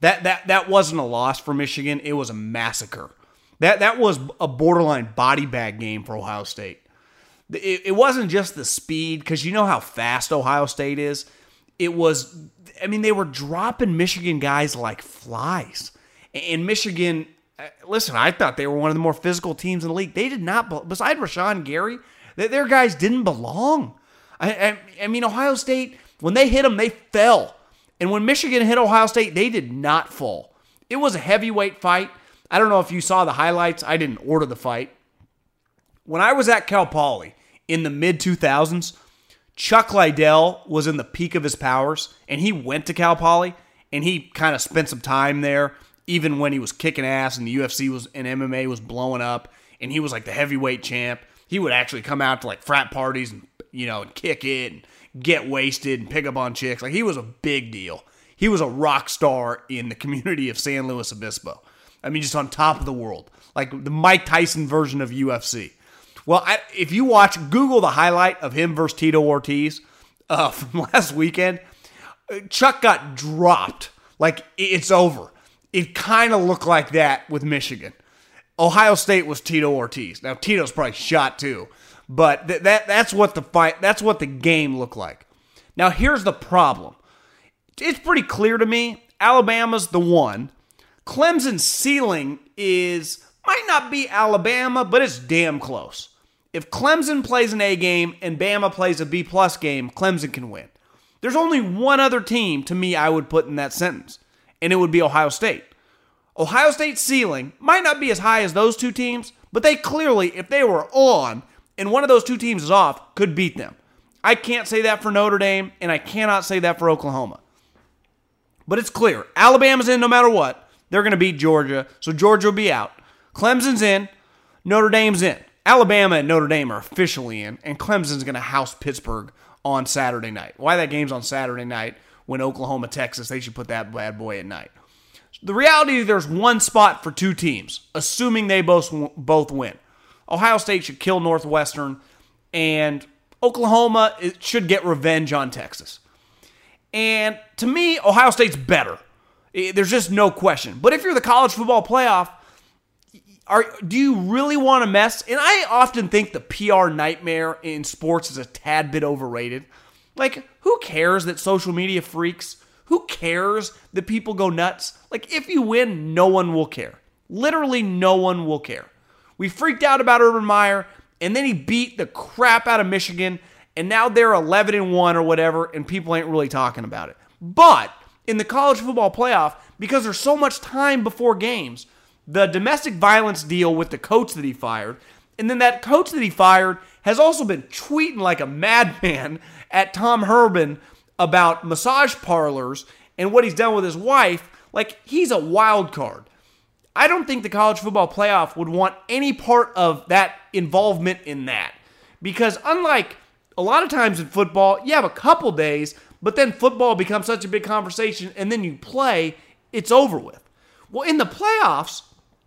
That that that wasn't a loss for Michigan. It was a massacre. That that was a borderline body bag game for Ohio State. It, it wasn't just the speed, because you know how fast Ohio State is. It was, I mean, they were dropping Michigan guys like flies. And Michigan, listen, I thought they were one of the more physical teams in the league. They did not, besides Rashawn Gary, their guys didn't belong. I, I, I mean, Ohio State, when they hit them, they fell. And when Michigan hit Ohio State, they did not fall. It was a heavyweight fight. I don't know if you saw the highlights. I didn't order the fight. When I was at Cal Poly in the mid two thousands, Chuck Liddell was in the peak of his powers, and he went to Cal Poly, and he kind of spent some time there, even when he was kicking ass and the U F C was and M M A was blowing up, and he was like the heavyweight champ. He would actually come out to like frat parties and, you know, and kick it and get wasted and pick up on chicks. Like, he was a big deal. He was a rock star in the community of San Luis Obispo. I mean, just on top of the world. Like the Mike Tyson version of U F C. Well, I, if you watch, Google the highlight of him versus Tito Ortiz uh, from last weekend, Chuck got dropped. Like, it's over. It kind of looked like that with Michigan. Ohio State was Tito Ortiz. Now, Tito's probably shot too, but th- that that's what the fight, that's what the game looked like. Now, here's the problem. It's pretty clear to me, Alabama's the one. Clemson's ceiling is, might not be Alabama, but it's damn close. If Clemson plays an A game and Bama plays a B-plus game, Clemson can win. There's only one other team, to me, I would put in that sentence, and it would be Ohio State. Ohio State's ceiling might not be as high as those two teams, but they clearly, if they were on and one of those two teams is off, could beat them. I can't say that for Notre Dame, and I cannot say that for Oklahoma. But it's clear. Alabama's in no matter what. They're going to beat Georgia, so Georgia will be out. Clemson's in. Notre Dame's in. Alabama and Notre Dame are officially in, and Clemson's going to house Pittsburgh on Saturday night. Why that game's on Saturday night when Oklahoma, Texas, they should put that bad boy at night. The reality is there's one spot for two teams, assuming they both both win. Ohio State should kill Northwestern, and Oklahoma should get revenge on Texas. And to me, Ohio State's better. There's just no question. But if you're the college football playoff, Are, do you really want to mess? And I often think the P R nightmare in sports is a tad bit overrated. Like, who cares that social media freaks? Who cares that people go nuts? Like, if you win, no one will care. Literally no one will care. We freaked out about Urban Meyer, and then he beat the crap out of Michigan, and now they're eleven and one or whatever, and people ain't really talking about it. But in the college football playoff, because there's so much time before games, the domestic violence deal with the coach that he fired, and then that coach that he fired has also been tweeting like a madman at Tom Herman about massage parlors and what he's done with his wife. Like, he's a wild card. I don't think the college football playoff would want any part of that involvement in that. Because unlike a lot of times in football, you have a couple days, but then football becomes such a big conversation, and then you play, it's over with. Well, in the playoffs,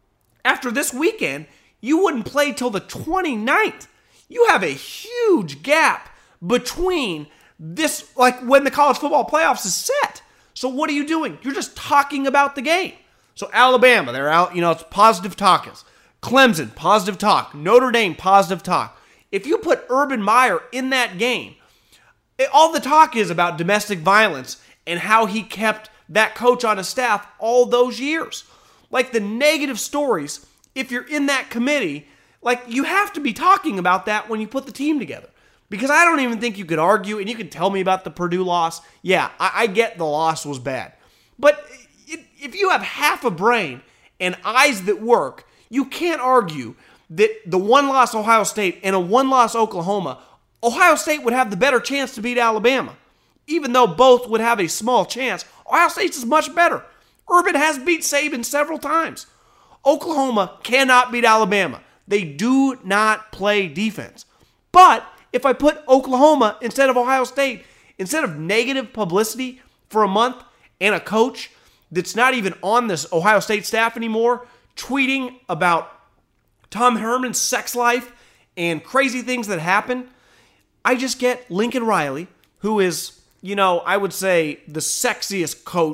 after this weekend, you wouldn't play till the twenty-ninth. You have a huge gap between this, like when the college football playoffs is set. So what are you doing? You're just talking about the game. So Alabama, they're out, you know, it's positive talkers. Clemson, positive talk. Notre Dame, positive talk. If you put Urban Meyer in that game, it, all the talk is about domestic violence and how he kept that coach on his staff all those years. Like, the negative stories, if you're in that committee, like, you have to be talking about that when you put the team together. Because I don't even think you could argue, and you could tell me about the Purdue loss. Yeah, I, I get the loss was bad. But it, if you have half a brain and eyes that work, you can't argue that the one-loss Ohio State and a one-loss Oklahoma, Ohio State would have the better chance to beat Alabama. Even though both would have a small chance, Ohio State's is much better. Urban has beat Saban several times. Oklahoma cannot beat Alabama. They do not play defense. But if I put Oklahoma instead of Ohio State, instead of negative publicity for a month and a coach that's not even on this Ohio State staff anymore, tweeting about Tom Herman's sex life and crazy things that happen, I just get Lincoln Riley, who is, you know, I would say the sexiest coach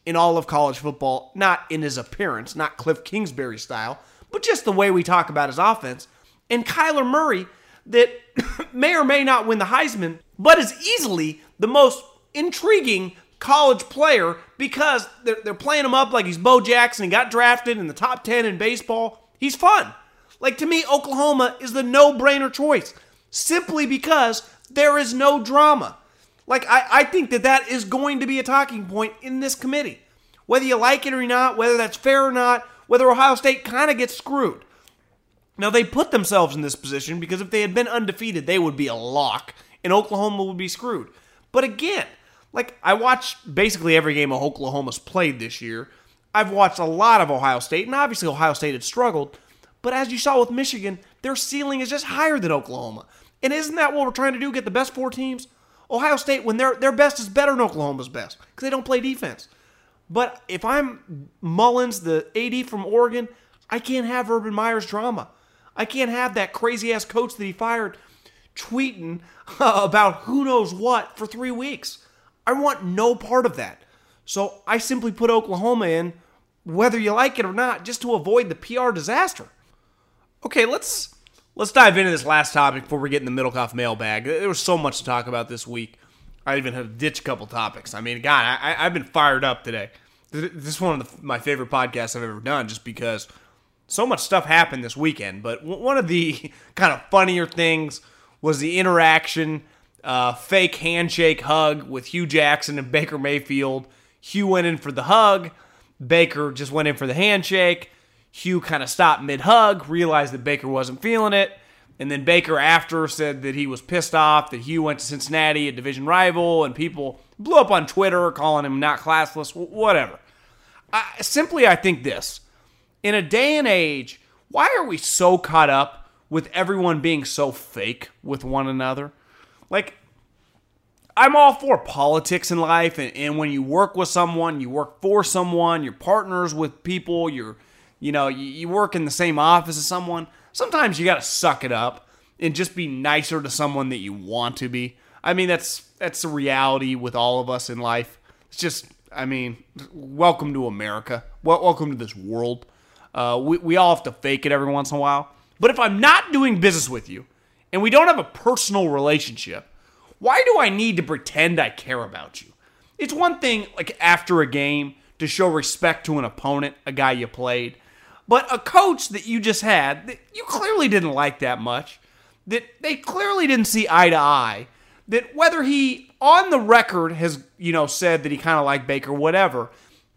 in all of college football, not in his appearance, not Cliff Kingsbury style, but just the way we talk about his offense. And Kyler Murray, that may or may not win the Heisman, but is easily the most intriguing college player because they're, they're playing him up like he's Bo Jackson. He got drafted in the top ten in baseball. He's fun. Like, to me, Oklahoma is the no-brainer choice simply because there is no drama. Like, I, I think that that is going to be a talking point in this committee. Whether you like it or not, whether that's fair or not, whether Ohio State kind of gets screwed. Now, they put themselves in this position because if they had been undefeated, they would be a lock, and Oklahoma would be screwed. But again, like, I watched basically every game Oklahoma's played this year. I've watched a lot of Ohio State, and obviously Ohio State had struggled. But as you saw with Michigan, their ceiling is just higher than Oklahoma. And isn't that what we're trying to do, get the best four teams? Ohio State, when their their best is better than Oklahoma's best, because they don't play defense. But if I'm Mullins, the A D from Oregon, I can't have Urban Meyer's drama. I can't have that crazy-ass coach that he fired tweeting about who knows what for three weeks. I want no part of that. So I simply put Oklahoma in, whether you like it or not, just to avoid the P R disaster. Okay, let's let's dive into this last topic before we get in the Middlecoff mailbag. There was so much to talk about this week. I even had to ditch a couple topics. I mean, God, I, I've been fired up today. This is one of the, my favorite podcasts I've ever done just because so much stuff happened this weekend. But one of the kind of funnier things was the interaction, uh, fake handshake hug with Hugh Jackson and Baker Mayfield. Hugh went in for the hug. Baker just went in for the handshake. Hugh kind of stopped mid-hug, realized that Baker wasn't feeling it, and then Baker after said that he was pissed off that Hugh went to Cincinnati, a division rival, and people blew up on Twitter calling him not classless, whatever. I, simply, I think this. In a day and age, why are we so caught up with everyone being so fake with one another? Like, I'm all for politics in life, and, and when you work with someone, you work for someone, you're partners with people, you're, you know, you, you work in the same office as someone. Sometimes you got to suck it up and just be nicer to someone that you want to be. I mean, that's that's the reality with all of us in life. It's just, I mean, welcome to America. Well, welcome to this world. Uh, we, we all have to fake it every once in a while. But if I'm not doing business with you and we don't have a personal relationship, why do I need to pretend I care about you? It's one thing, like, after a game to show respect to an opponent, a guy you played. But a coach that you just had, that you clearly didn't like that much, that they clearly didn't see eye to eye, that whether he, on the record, has, you know, said that he kind of liked Baker, whatever,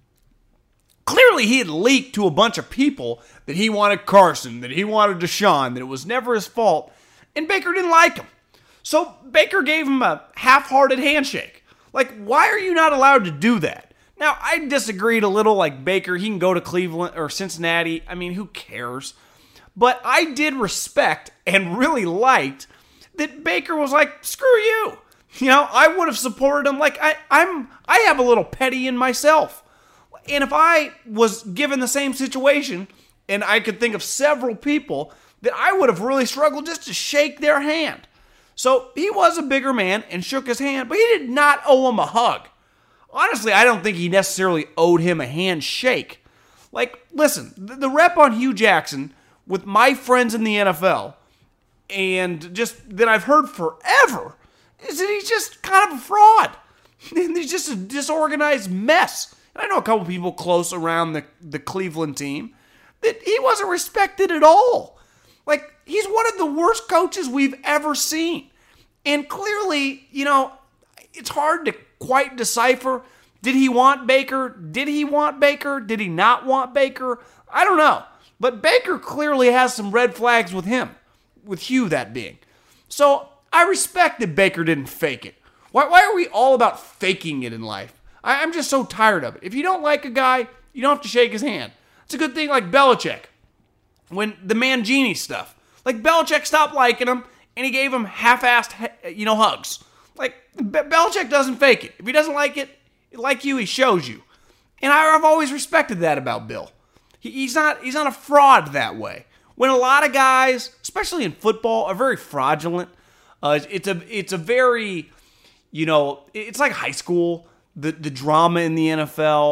clearly he had leaked to a bunch of people that he wanted Carson, that he wanted Deshaun, that it was never his fault, and Baker didn't like him. So Baker gave him a half-hearted handshake. Like, why are you not allowed to do that? Now, I disagreed a little, like Baker, he can go to Cleveland or Cincinnati. I mean, who cares? But I did respect and really liked that Baker was like, screw you. You know, I would have supported him. Like, I, I'm, I have a little petty in myself. And if I was given the same situation, and I could think of several people, that I would have really struggled just to shake their hand. So he was a bigger man and shook his hand, but he did not owe him a hug. Honestly, I don't think he necessarily owed him a handshake. Like, listen, the rep on Hugh Jackson with my friends in the N F L, and just that I've heard forever, is that he's just kind of a fraud. And he's just a disorganized mess. And I know a couple people close around the, the Cleveland team that he wasn't respected at all. Like, he's one of the worst coaches we've ever seen. And clearly, you know, it's hard to quite decipher. Did he want Baker? Did he want Baker? Did he not want Baker? I don't know. But Baker clearly has some red flags with him, with Hugh that being. So I respect that Baker didn't fake it. Why, why are we all about faking it in life? I, I'm just so tired of it. If you don't like a guy, you don't have to shake his hand. It's a good thing like Belichick. When the Mangini stuff. Like, Belichick stopped liking him, and he gave him half-assed, you know, hugs. Like, Be- Belichick doesn't fake it. If he doesn't like it, like you, he shows you. And I, I've always respected that about Bill. He, he's not he's not a fraud that way. When a lot of guys, especially in football, are very fraudulent. Uh, it's a it's a very, you know, it's like high school. The the drama in the N F L,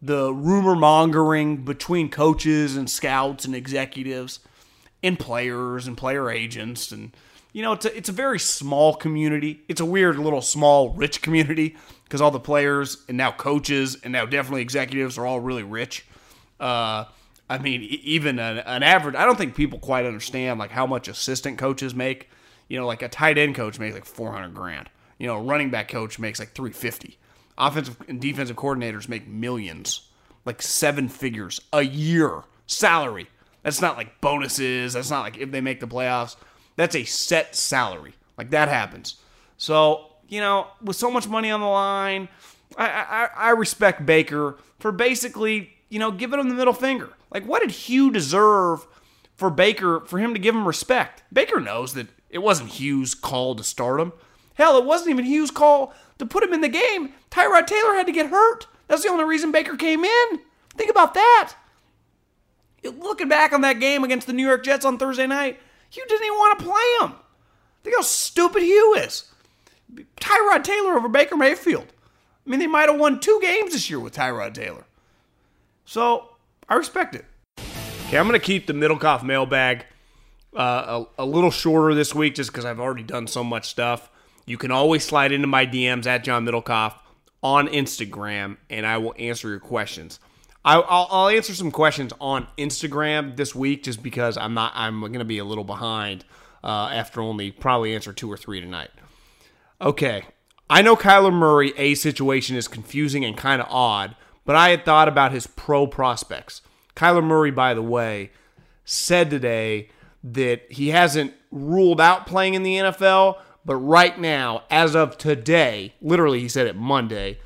the rumor mongering between coaches and scouts and executives and players and player agents. And, you know, it's a, it's a very small community. It's a weird little small rich community because all the players and now coaches and now definitely executives are all really rich. Uh, I mean, even an, an average, I don't think people quite understand like how much assistant coaches make. You know, like a tight end coach makes like four hundred grand. You know, a running back coach makes like three fifty. Offensive and defensive coordinators make millions, like seven figures a year salary. That's not like bonuses. That's not like if they make the playoffs. That's a set salary. Like that happens. So, you know, with so much money on the line, I, I, I respect Baker for basically, you know, giving him the middle finger. Like, what did Hugh deserve for Baker, for him to give him respect? Baker knows that it wasn't Hugh's call to start him. Hell, it wasn't even Hugh's call to put him in the game. Tyrod Taylor had to get hurt. That's the only reason Baker came in. Think about that. Looking back on that game against the New York Jets on Thursday night, Hugh didn't even want to play him. Think how stupid Hugh is. Tyrod Taylor over Baker Mayfield. I mean, they might have won two games this year with Tyrod Taylor. So, I respect it. Okay, I'm going to keep the Middlecoff mailbag uh, a, a little shorter this week just because I've already done so much stuff. You can always slide into my D Ms at John Middlecoff on Instagram, and I will answer your questions. I, I'll, I'll answer some questions on Instagram this week just because I'm not. I'm going to be a little behind uh, after only probably answer two or three tonight. Okay, I know Kyler Murray a situation is confusing and kind of odd, but I had thought about his pro prospects. Kyler Murray, by the way, said today that he hasn't ruled out playing in the N F L. But right now, as of today, literally he said it Monday,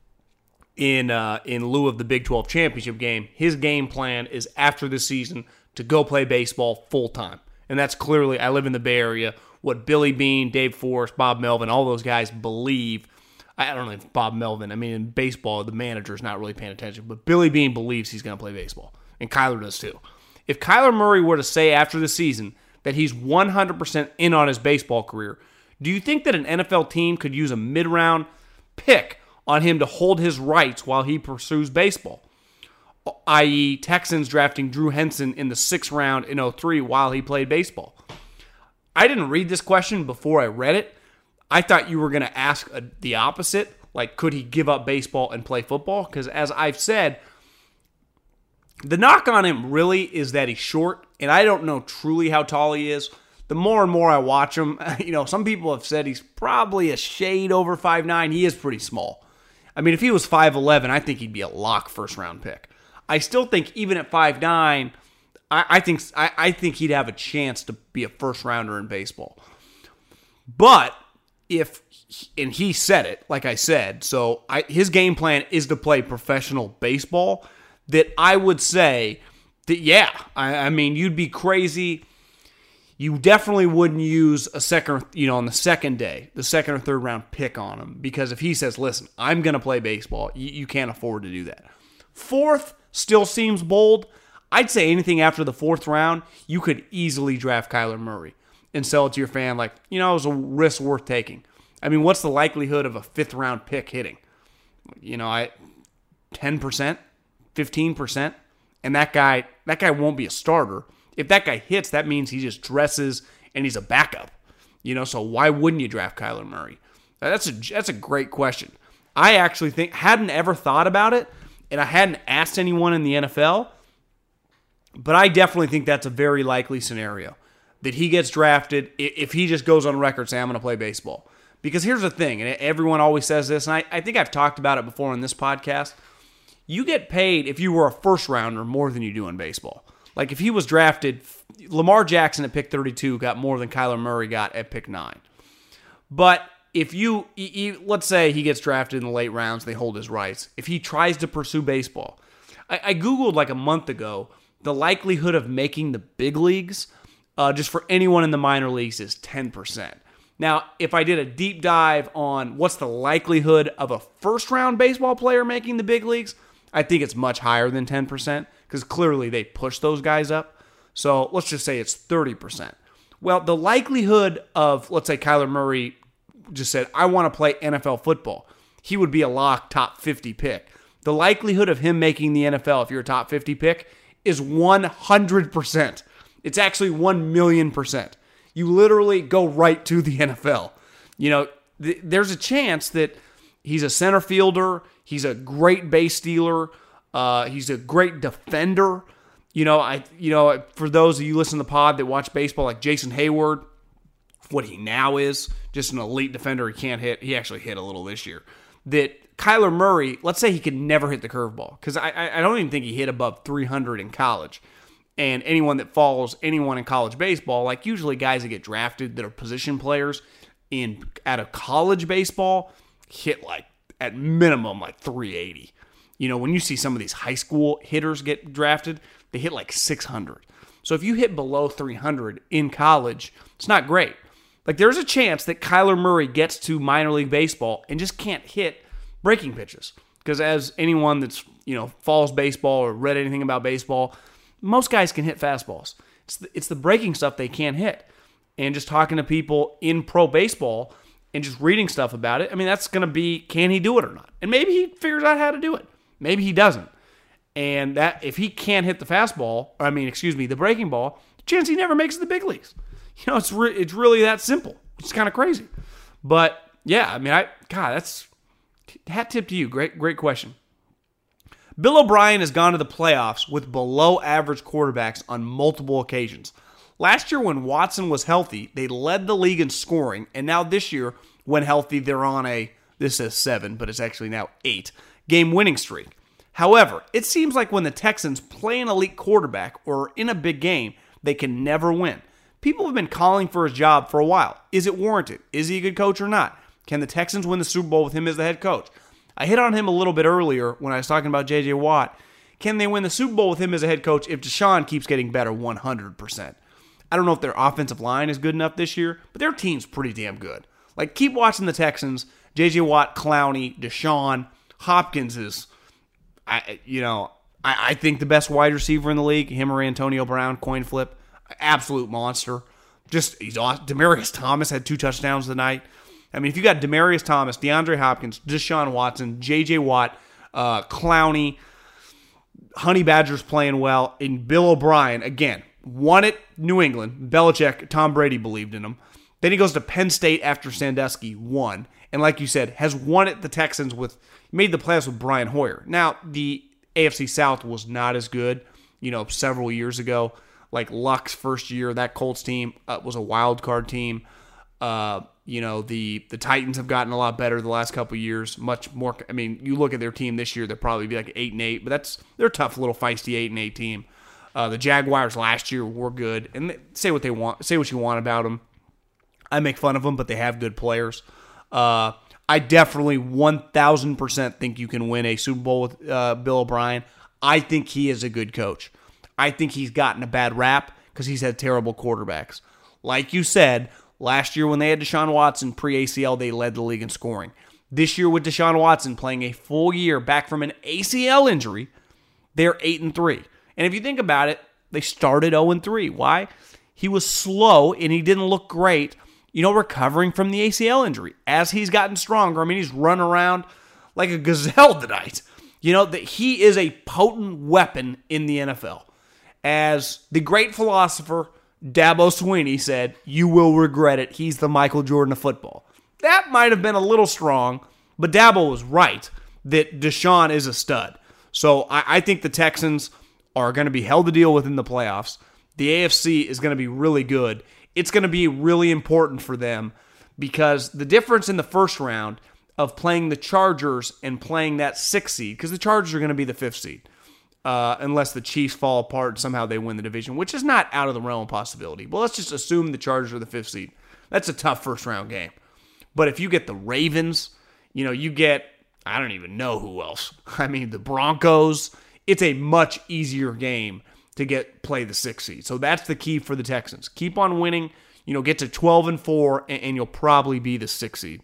in uh, in lieu of the Big twelve championship game, his game plan is after the season to go play baseball full time. And that's clearly, I live in the Bay Area, what Billy Beane, Dave Forrest, Bob Melvin, all those guys believe. I don't know if Bob Melvin, I mean, in baseball, the manager's not really paying attention, but Billy Beane believes he's going to play baseball. And Kyler does too. If Kyler Murray were to say after the season that he's one hundred percent in on his baseball career, do you think that an N F L team could use a mid-round pick on him to hold his rights while he pursues baseball? that is, Texans drafting Drew Henson in the sixth round in oh three while he played baseball. I didn't read this question before I read it. I thought you were going to ask a, the opposite, like could he give up baseball and play football? Because as I've said, the knock on him really is that he's short, and I don't know truly how tall he is. The more and more I watch him, you know, some people have said he's probably a shade over five nine. He is pretty small. I mean, if he was five eleven, I think he'd be a lock first-round pick. I still think even at five nine, I, I think I, I think he'd have a chance to be a first-rounder in baseball. But if, and he said it, like I said, so I, his game plan is to play professional baseball, that I would say that, yeah, I, I mean, you'd be crazy. You definitely wouldn't use a second, you know, on the second day, the second or third round pick on him. Because if he says, listen, I'm going to play baseball, you, you can't afford to do that. Fourth still seems bold. I'd say anything after the fourth round, you could easily draft Kyler Murray and sell it to your fan like, you know, it was a risk worth taking. I mean, what's the likelihood of a fifth round pick hitting? You know, I ten percent, fifteen percent, and that guy, that guy won't be a starter. If that guy hits, that means he just dresses and he's a backup. You know, so why wouldn't you draft Kyler Murray? That's a that's a great question. I actually think, hadn't ever thought about it, and I hadn't asked anyone in the N F L, but I definitely think that's a very likely scenario, that he gets drafted if he just goes on record saying, I'm going to play baseball. Because here's the thing, and everyone always says this, and I, I think I've talked about it before on this podcast, you get paid if you were a first rounder more than you do in baseball. Like if he was drafted, Lamar Jackson at pick thirty-two got more than Kyler Murray got at pick nine. But if you, let's say he gets drafted in the late rounds, they hold his rights. If he tries to pursue baseball, I, I Googled like a month ago, the likelihood of making the big leagues, uh, just for anyone in the minor leagues, is ten percent. Now, if I did a deep dive on what's the likelihood of a first-round baseball player making the big leagues, I think it's much higher than ten percent, because clearly they push those guys up. So let's just say it's thirty percent. Well, the likelihood of, let's say Kyler Murray just said, I want to play N F L football, he would be a lock top fifty pick. the likelihood of him making the N F L, if you're a top fifty pick, is one hundred percent. It's actually one million percent. You literally go right to the N F L. You know, th- there's a chance that he's a center fielder, he's a great base stealer, uh, he's a great defender. You know, I you know, for those of you listen to the pod that watch baseball, like Jason Hayward, what he now is, just an elite defender. He can't hit. He actually hit a little this year. That Kyler Murray, let's say he could never hit the curveball, because I, I don't even think he hit above three hundred in college. And anyone that follows anyone in college baseball, like usually guys that get drafted that are position players in out of college baseball, hit like at minimum like three eighty. You know, when you see some of these high school hitters get drafted, they hit like six hundred. So if you hit below three hundred in college, it's not great. Like there's a chance that Kyler Murray gets to minor league baseball and just can't hit breaking pitches. Because as anyone that's, you know, follows baseball or read anything about baseball, most guys can hit fastballs. It's the, it's the breaking stuff they can't hit. And just talking to people in pro baseball and just reading stuff about it, I mean, that's going to be, can he do it or not? And maybe he figures out how to do it. Maybe he doesn't. And that if he can't hit the fastball, I mean, excuse me, the breaking ball, the chance he never makes the big leagues. You know, it's re- it's really that simple. It's kind of crazy. But, yeah, I mean, I God, that's hat tip to you. Great, great question. Bill O'Brien has gone to the playoffs with below-average quarterbacks on multiple occasions. Last year when Watson was healthy, they led the league in scoring, and now this year, when healthy, they're on a, this says seven, but it's actually now eight, game winning streak. However, it seems like when the Texans play an elite quarterback or in a big game, they can never win. People have been calling for his job for a while. Is it warranted? Is he a good coach or not? Can the Texans win the Super Bowl with him as the head coach? I hit on him a little bit earlier when I was talking about J J. Watt. Can they win the Super Bowl with him as a head coach if Deshaun keeps getting better one hundred percent? I don't know if their offensive line is good enough this year, but their team's pretty damn good. Like, keep watching the Texans. J J. Watt, Clowney, Deshaun, Hopkins is, I you know, I, I think the best wide receiver in the league. Him or Antonio Brown, coin flip. Absolute monster. Just, he's awesome. Demaryius Thomas had two touchdowns tonight. I mean, if you got Demaryius Thomas, DeAndre Hopkins, Deshaun Watson, J J. Watt, uh, Clowney, Honey Badger's playing well, and Bill O'Brien, again, won it New England. Belichick, Tom Brady believed in him. Then he goes to Penn State after Sandusky, won. And like you said, has won it the Texans with, made the playoffs with Brian Hoyer. Now, the A F C South was not as good, you know, several years ago. Like Luck's first year, that Colts team uh, was a wild card team. Uh, you know, the the Titans have gotten a lot better the last couple of years. Much more. I mean, you look at their team this year; they'll probably be like eight and eight. But that's they're a tough little feisty eight and eight team. Uh, the Jaguars last year were good, and they, say what they want, say what you want about them. I make fun of them, but they have good players. Uh, I definitely one thousand percent think you can win a Super Bowl with uh, Bill O'Brien. I think he is a good coach. I think he's gotten a bad rap because he's had terrible quarterbacks. Like you said, last year when they had Deshaun Watson pre-A C L, they led the league in scoring. This year with Deshaun Watson playing a full year back from an A C L injury, they're eight and three. And if you think about it, they started oh and three. Why? He was slow and he didn't look great, you know, recovering from the A C L injury. As he's gotten stronger, I mean, he's run around like a gazelle tonight. You know, that he is a potent weapon in the N F L. As the great philosopher Dabo Swinney said, you will regret it. He's the Michael Jordan of football. That might have been a little strong, but Dabo was right that Deshaun is a stud. So I, I think the Texans are going to be held to deal with in the playoffs. The A F C is going to be really good. It's going to be really important for them because the difference in the first round of playing the Chargers and playing that sixth seed, because the Chargers are going to be the fifth seed, uh, unless the Chiefs fall apart and somehow they win the division, which is not out of the realm of possibility. But let's just assume the Chargers are the fifth seed. That's a tough first round game. But if you get the Ravens, you know, you get, I don't even know who else. I mean, the Broncos, it's a much easier game to get play the sixth seed. So that's the key for the Texans. Keep on winning, you know, get to twelve and four, and, and you'll probably be the sixth seed.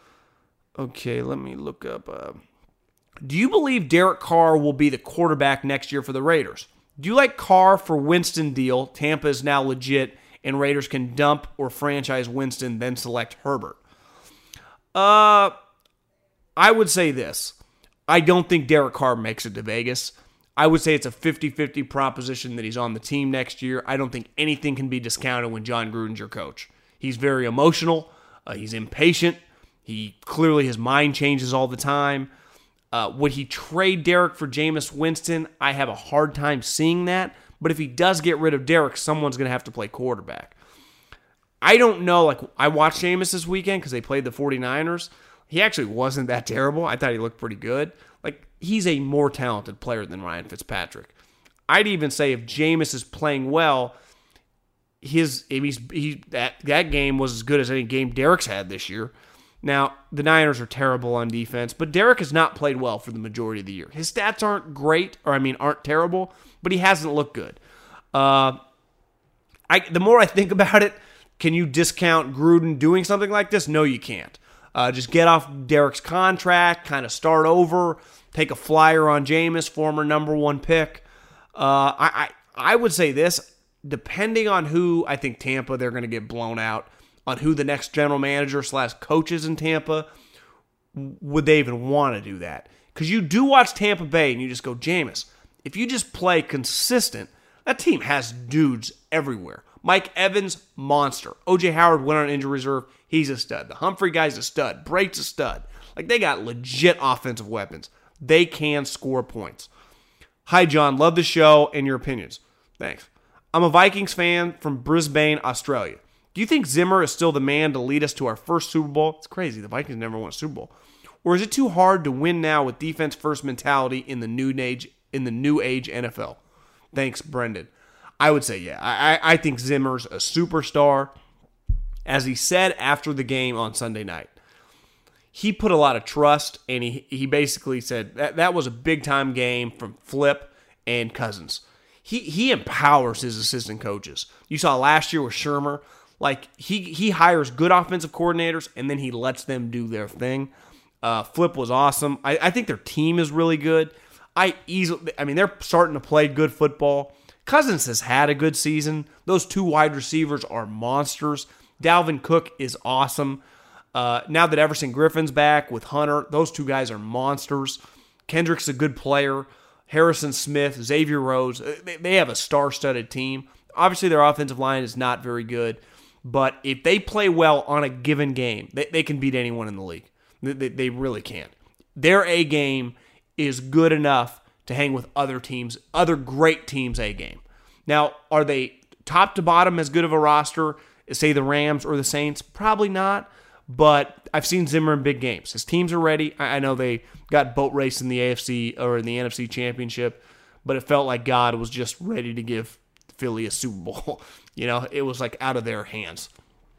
Okay, let me look up. Uh, do you believe Derek Carr will be the quarterback next year for the Raiders? Do you like Carr for Winston deal? Tampa is now legit, and Raiders can dump or franchise Winston, then select Herbert. Uh, I would say this. I don't think Derek Carr makes it to Vegas. I would say it's a fifty-fifty proposition that he's on the team next year. I don't think anything can be discounted when Jon Gruden's your coach. He's very emotional. Uh, he's impatient. He clearly, his mind changes all the time. Uh, would he trade Derek for Jameis Winston? I have a hard time seeing that. But if he does get rid of Derek, someone's going to have to play quarterback. I don't know. Like, I watched Jameis this weekend because they played the 49ers. He actually wasn't that terrible. I thought he looked pretty good. Like, he's a more talented player than Ryan Fitzpatrick. I'd even say if Jameis is playing well, his if he's he that that game was as good as any game Derek's had this year. Now, the Niners are terrible on defense, but Derek has not played well for the majority of the year. His stats aren't great, or I mean, aren't terrible, but he hasn't looked good. Uh, I the more I think about it, can you discount Gruden doing something like this? No, you can't. Uh, just get off Derek's contract, kind of start over, take a flyer on Jameis, former number one pick. Uh, I, I I would say this, depending on who, I think Tampa, they're going to get blown out, on who the next general manager slash coach is in Tampa, would they even want to do that? Because you do watch Tampa Bay and you just go, Jameis, if you just play consistent, that team has dudes everywhere. Mike Evans, monster. O J Howard went on injury reserve. He's a stud. The Humphrey guy's a stud. Brate's a stud. Like, they got legit offensive weapons. They can score points. Hi, John. Love the show and your opinions. Thanks. I'm a Vikings fan from Brisbane, Australia. Do you think Zimmer is still the man to lead us to our first Super Bowl? It's crazy. The Vikings never won a Super Bowl. Or is it too hard to win now with defense-first mentality in the new age in the new age N F L? Thanks, Brendan. I would say, yeah. I, I think Zimmer's a superstar. As he said after the game on Sunday night, he put a lot of trust, and he, he basically said that, that was a big-time game from Flip and Cousins. He he empowers his assistant coaches. You saw last year with Shermer. Like, he, he hires good offensive coordinators, and then he lets them do their thing. Uh, Flip was awesome. I, I think their team is really good. I easily, I mean, they're starting to play good football. Cousins has had a good season. Those two wide receivers are monsters. Dalvin Cook is awesome. Uh, now that Everson Griffin's back with Hunter, those two guys are monsters. Kendrick's a good player. Harrison Smith, Xavier Rhodes, they, they have a star-studded team. Obviously, their offensive line is not very good. But if they play well on a given game, they, they can beat anyone in the league. They, they, they really can. Their A game is good enough to hang with other teams, other great teams' A game. Now, are they top to bottom as good of a roster as, say, the Rams or the Saints? Probably not, but I've seen Zimmer in big games. His teams are ready. I, I know they got boat race in the A F C or in the N F C Championship, but it felt like God was just ready to give Philly a Super Bowl. You know, it was like out of their hands.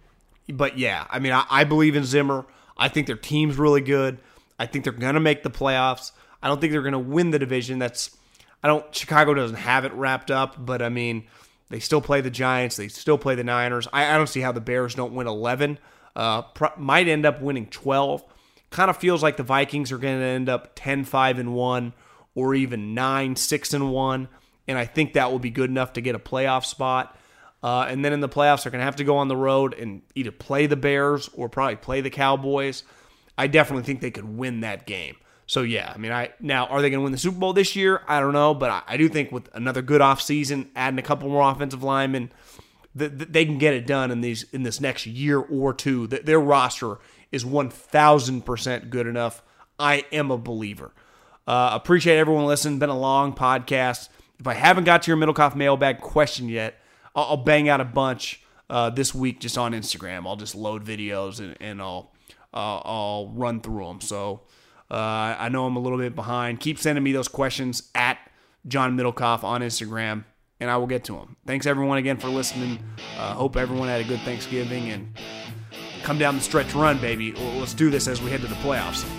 But yeah, I mean, I, I believe in Zimmer. I think their team's really good. I think they're going to make the playoffs. I don't think they're going to win the division. That's, I don't, Chicago doesn't have it wrapped up, but I mean, they still play the Giants. They still play the Niners. I, I don't see how the Bears don't win eleven. Uh, pro, might end up winning twelve. Kind of feels like the Vikings are going to end up ten five and one or even nine six and one. And I think that will be good enough to get a playoff spot. Uh, and then in the playoffs, they're going to have to go on the road and either play the Bears or probably play the Cowboys. I definitely think they could win that game. So, yeah, I mean, I now, are they going to win the Super Bowl this year? I don't know, but I, I do think with another good offseason, adding a couple more offensive linemen, th- th- they can get it done in these in this next year or two. Th- their roster is one thousand percent good enough. I am a believer. Uh, appreciate everyone listening. Been a long podcast. If I haven't got to your Middlecoff mailbag question yet, I'll, I'll bang out a bunch uh, this week just on Instagram. I'll just load videos and, and I'll uh, I'll run through them. So uh, I know I'm a little bit behind. Keep sending me those questions at John Middlecoff on Instagram, and I will get to them. Thanks everyone again for listening. Uh, hope everyone had a good Thanksgiving and come down the stretch run, baby. Let's do this as we head to the playoffs.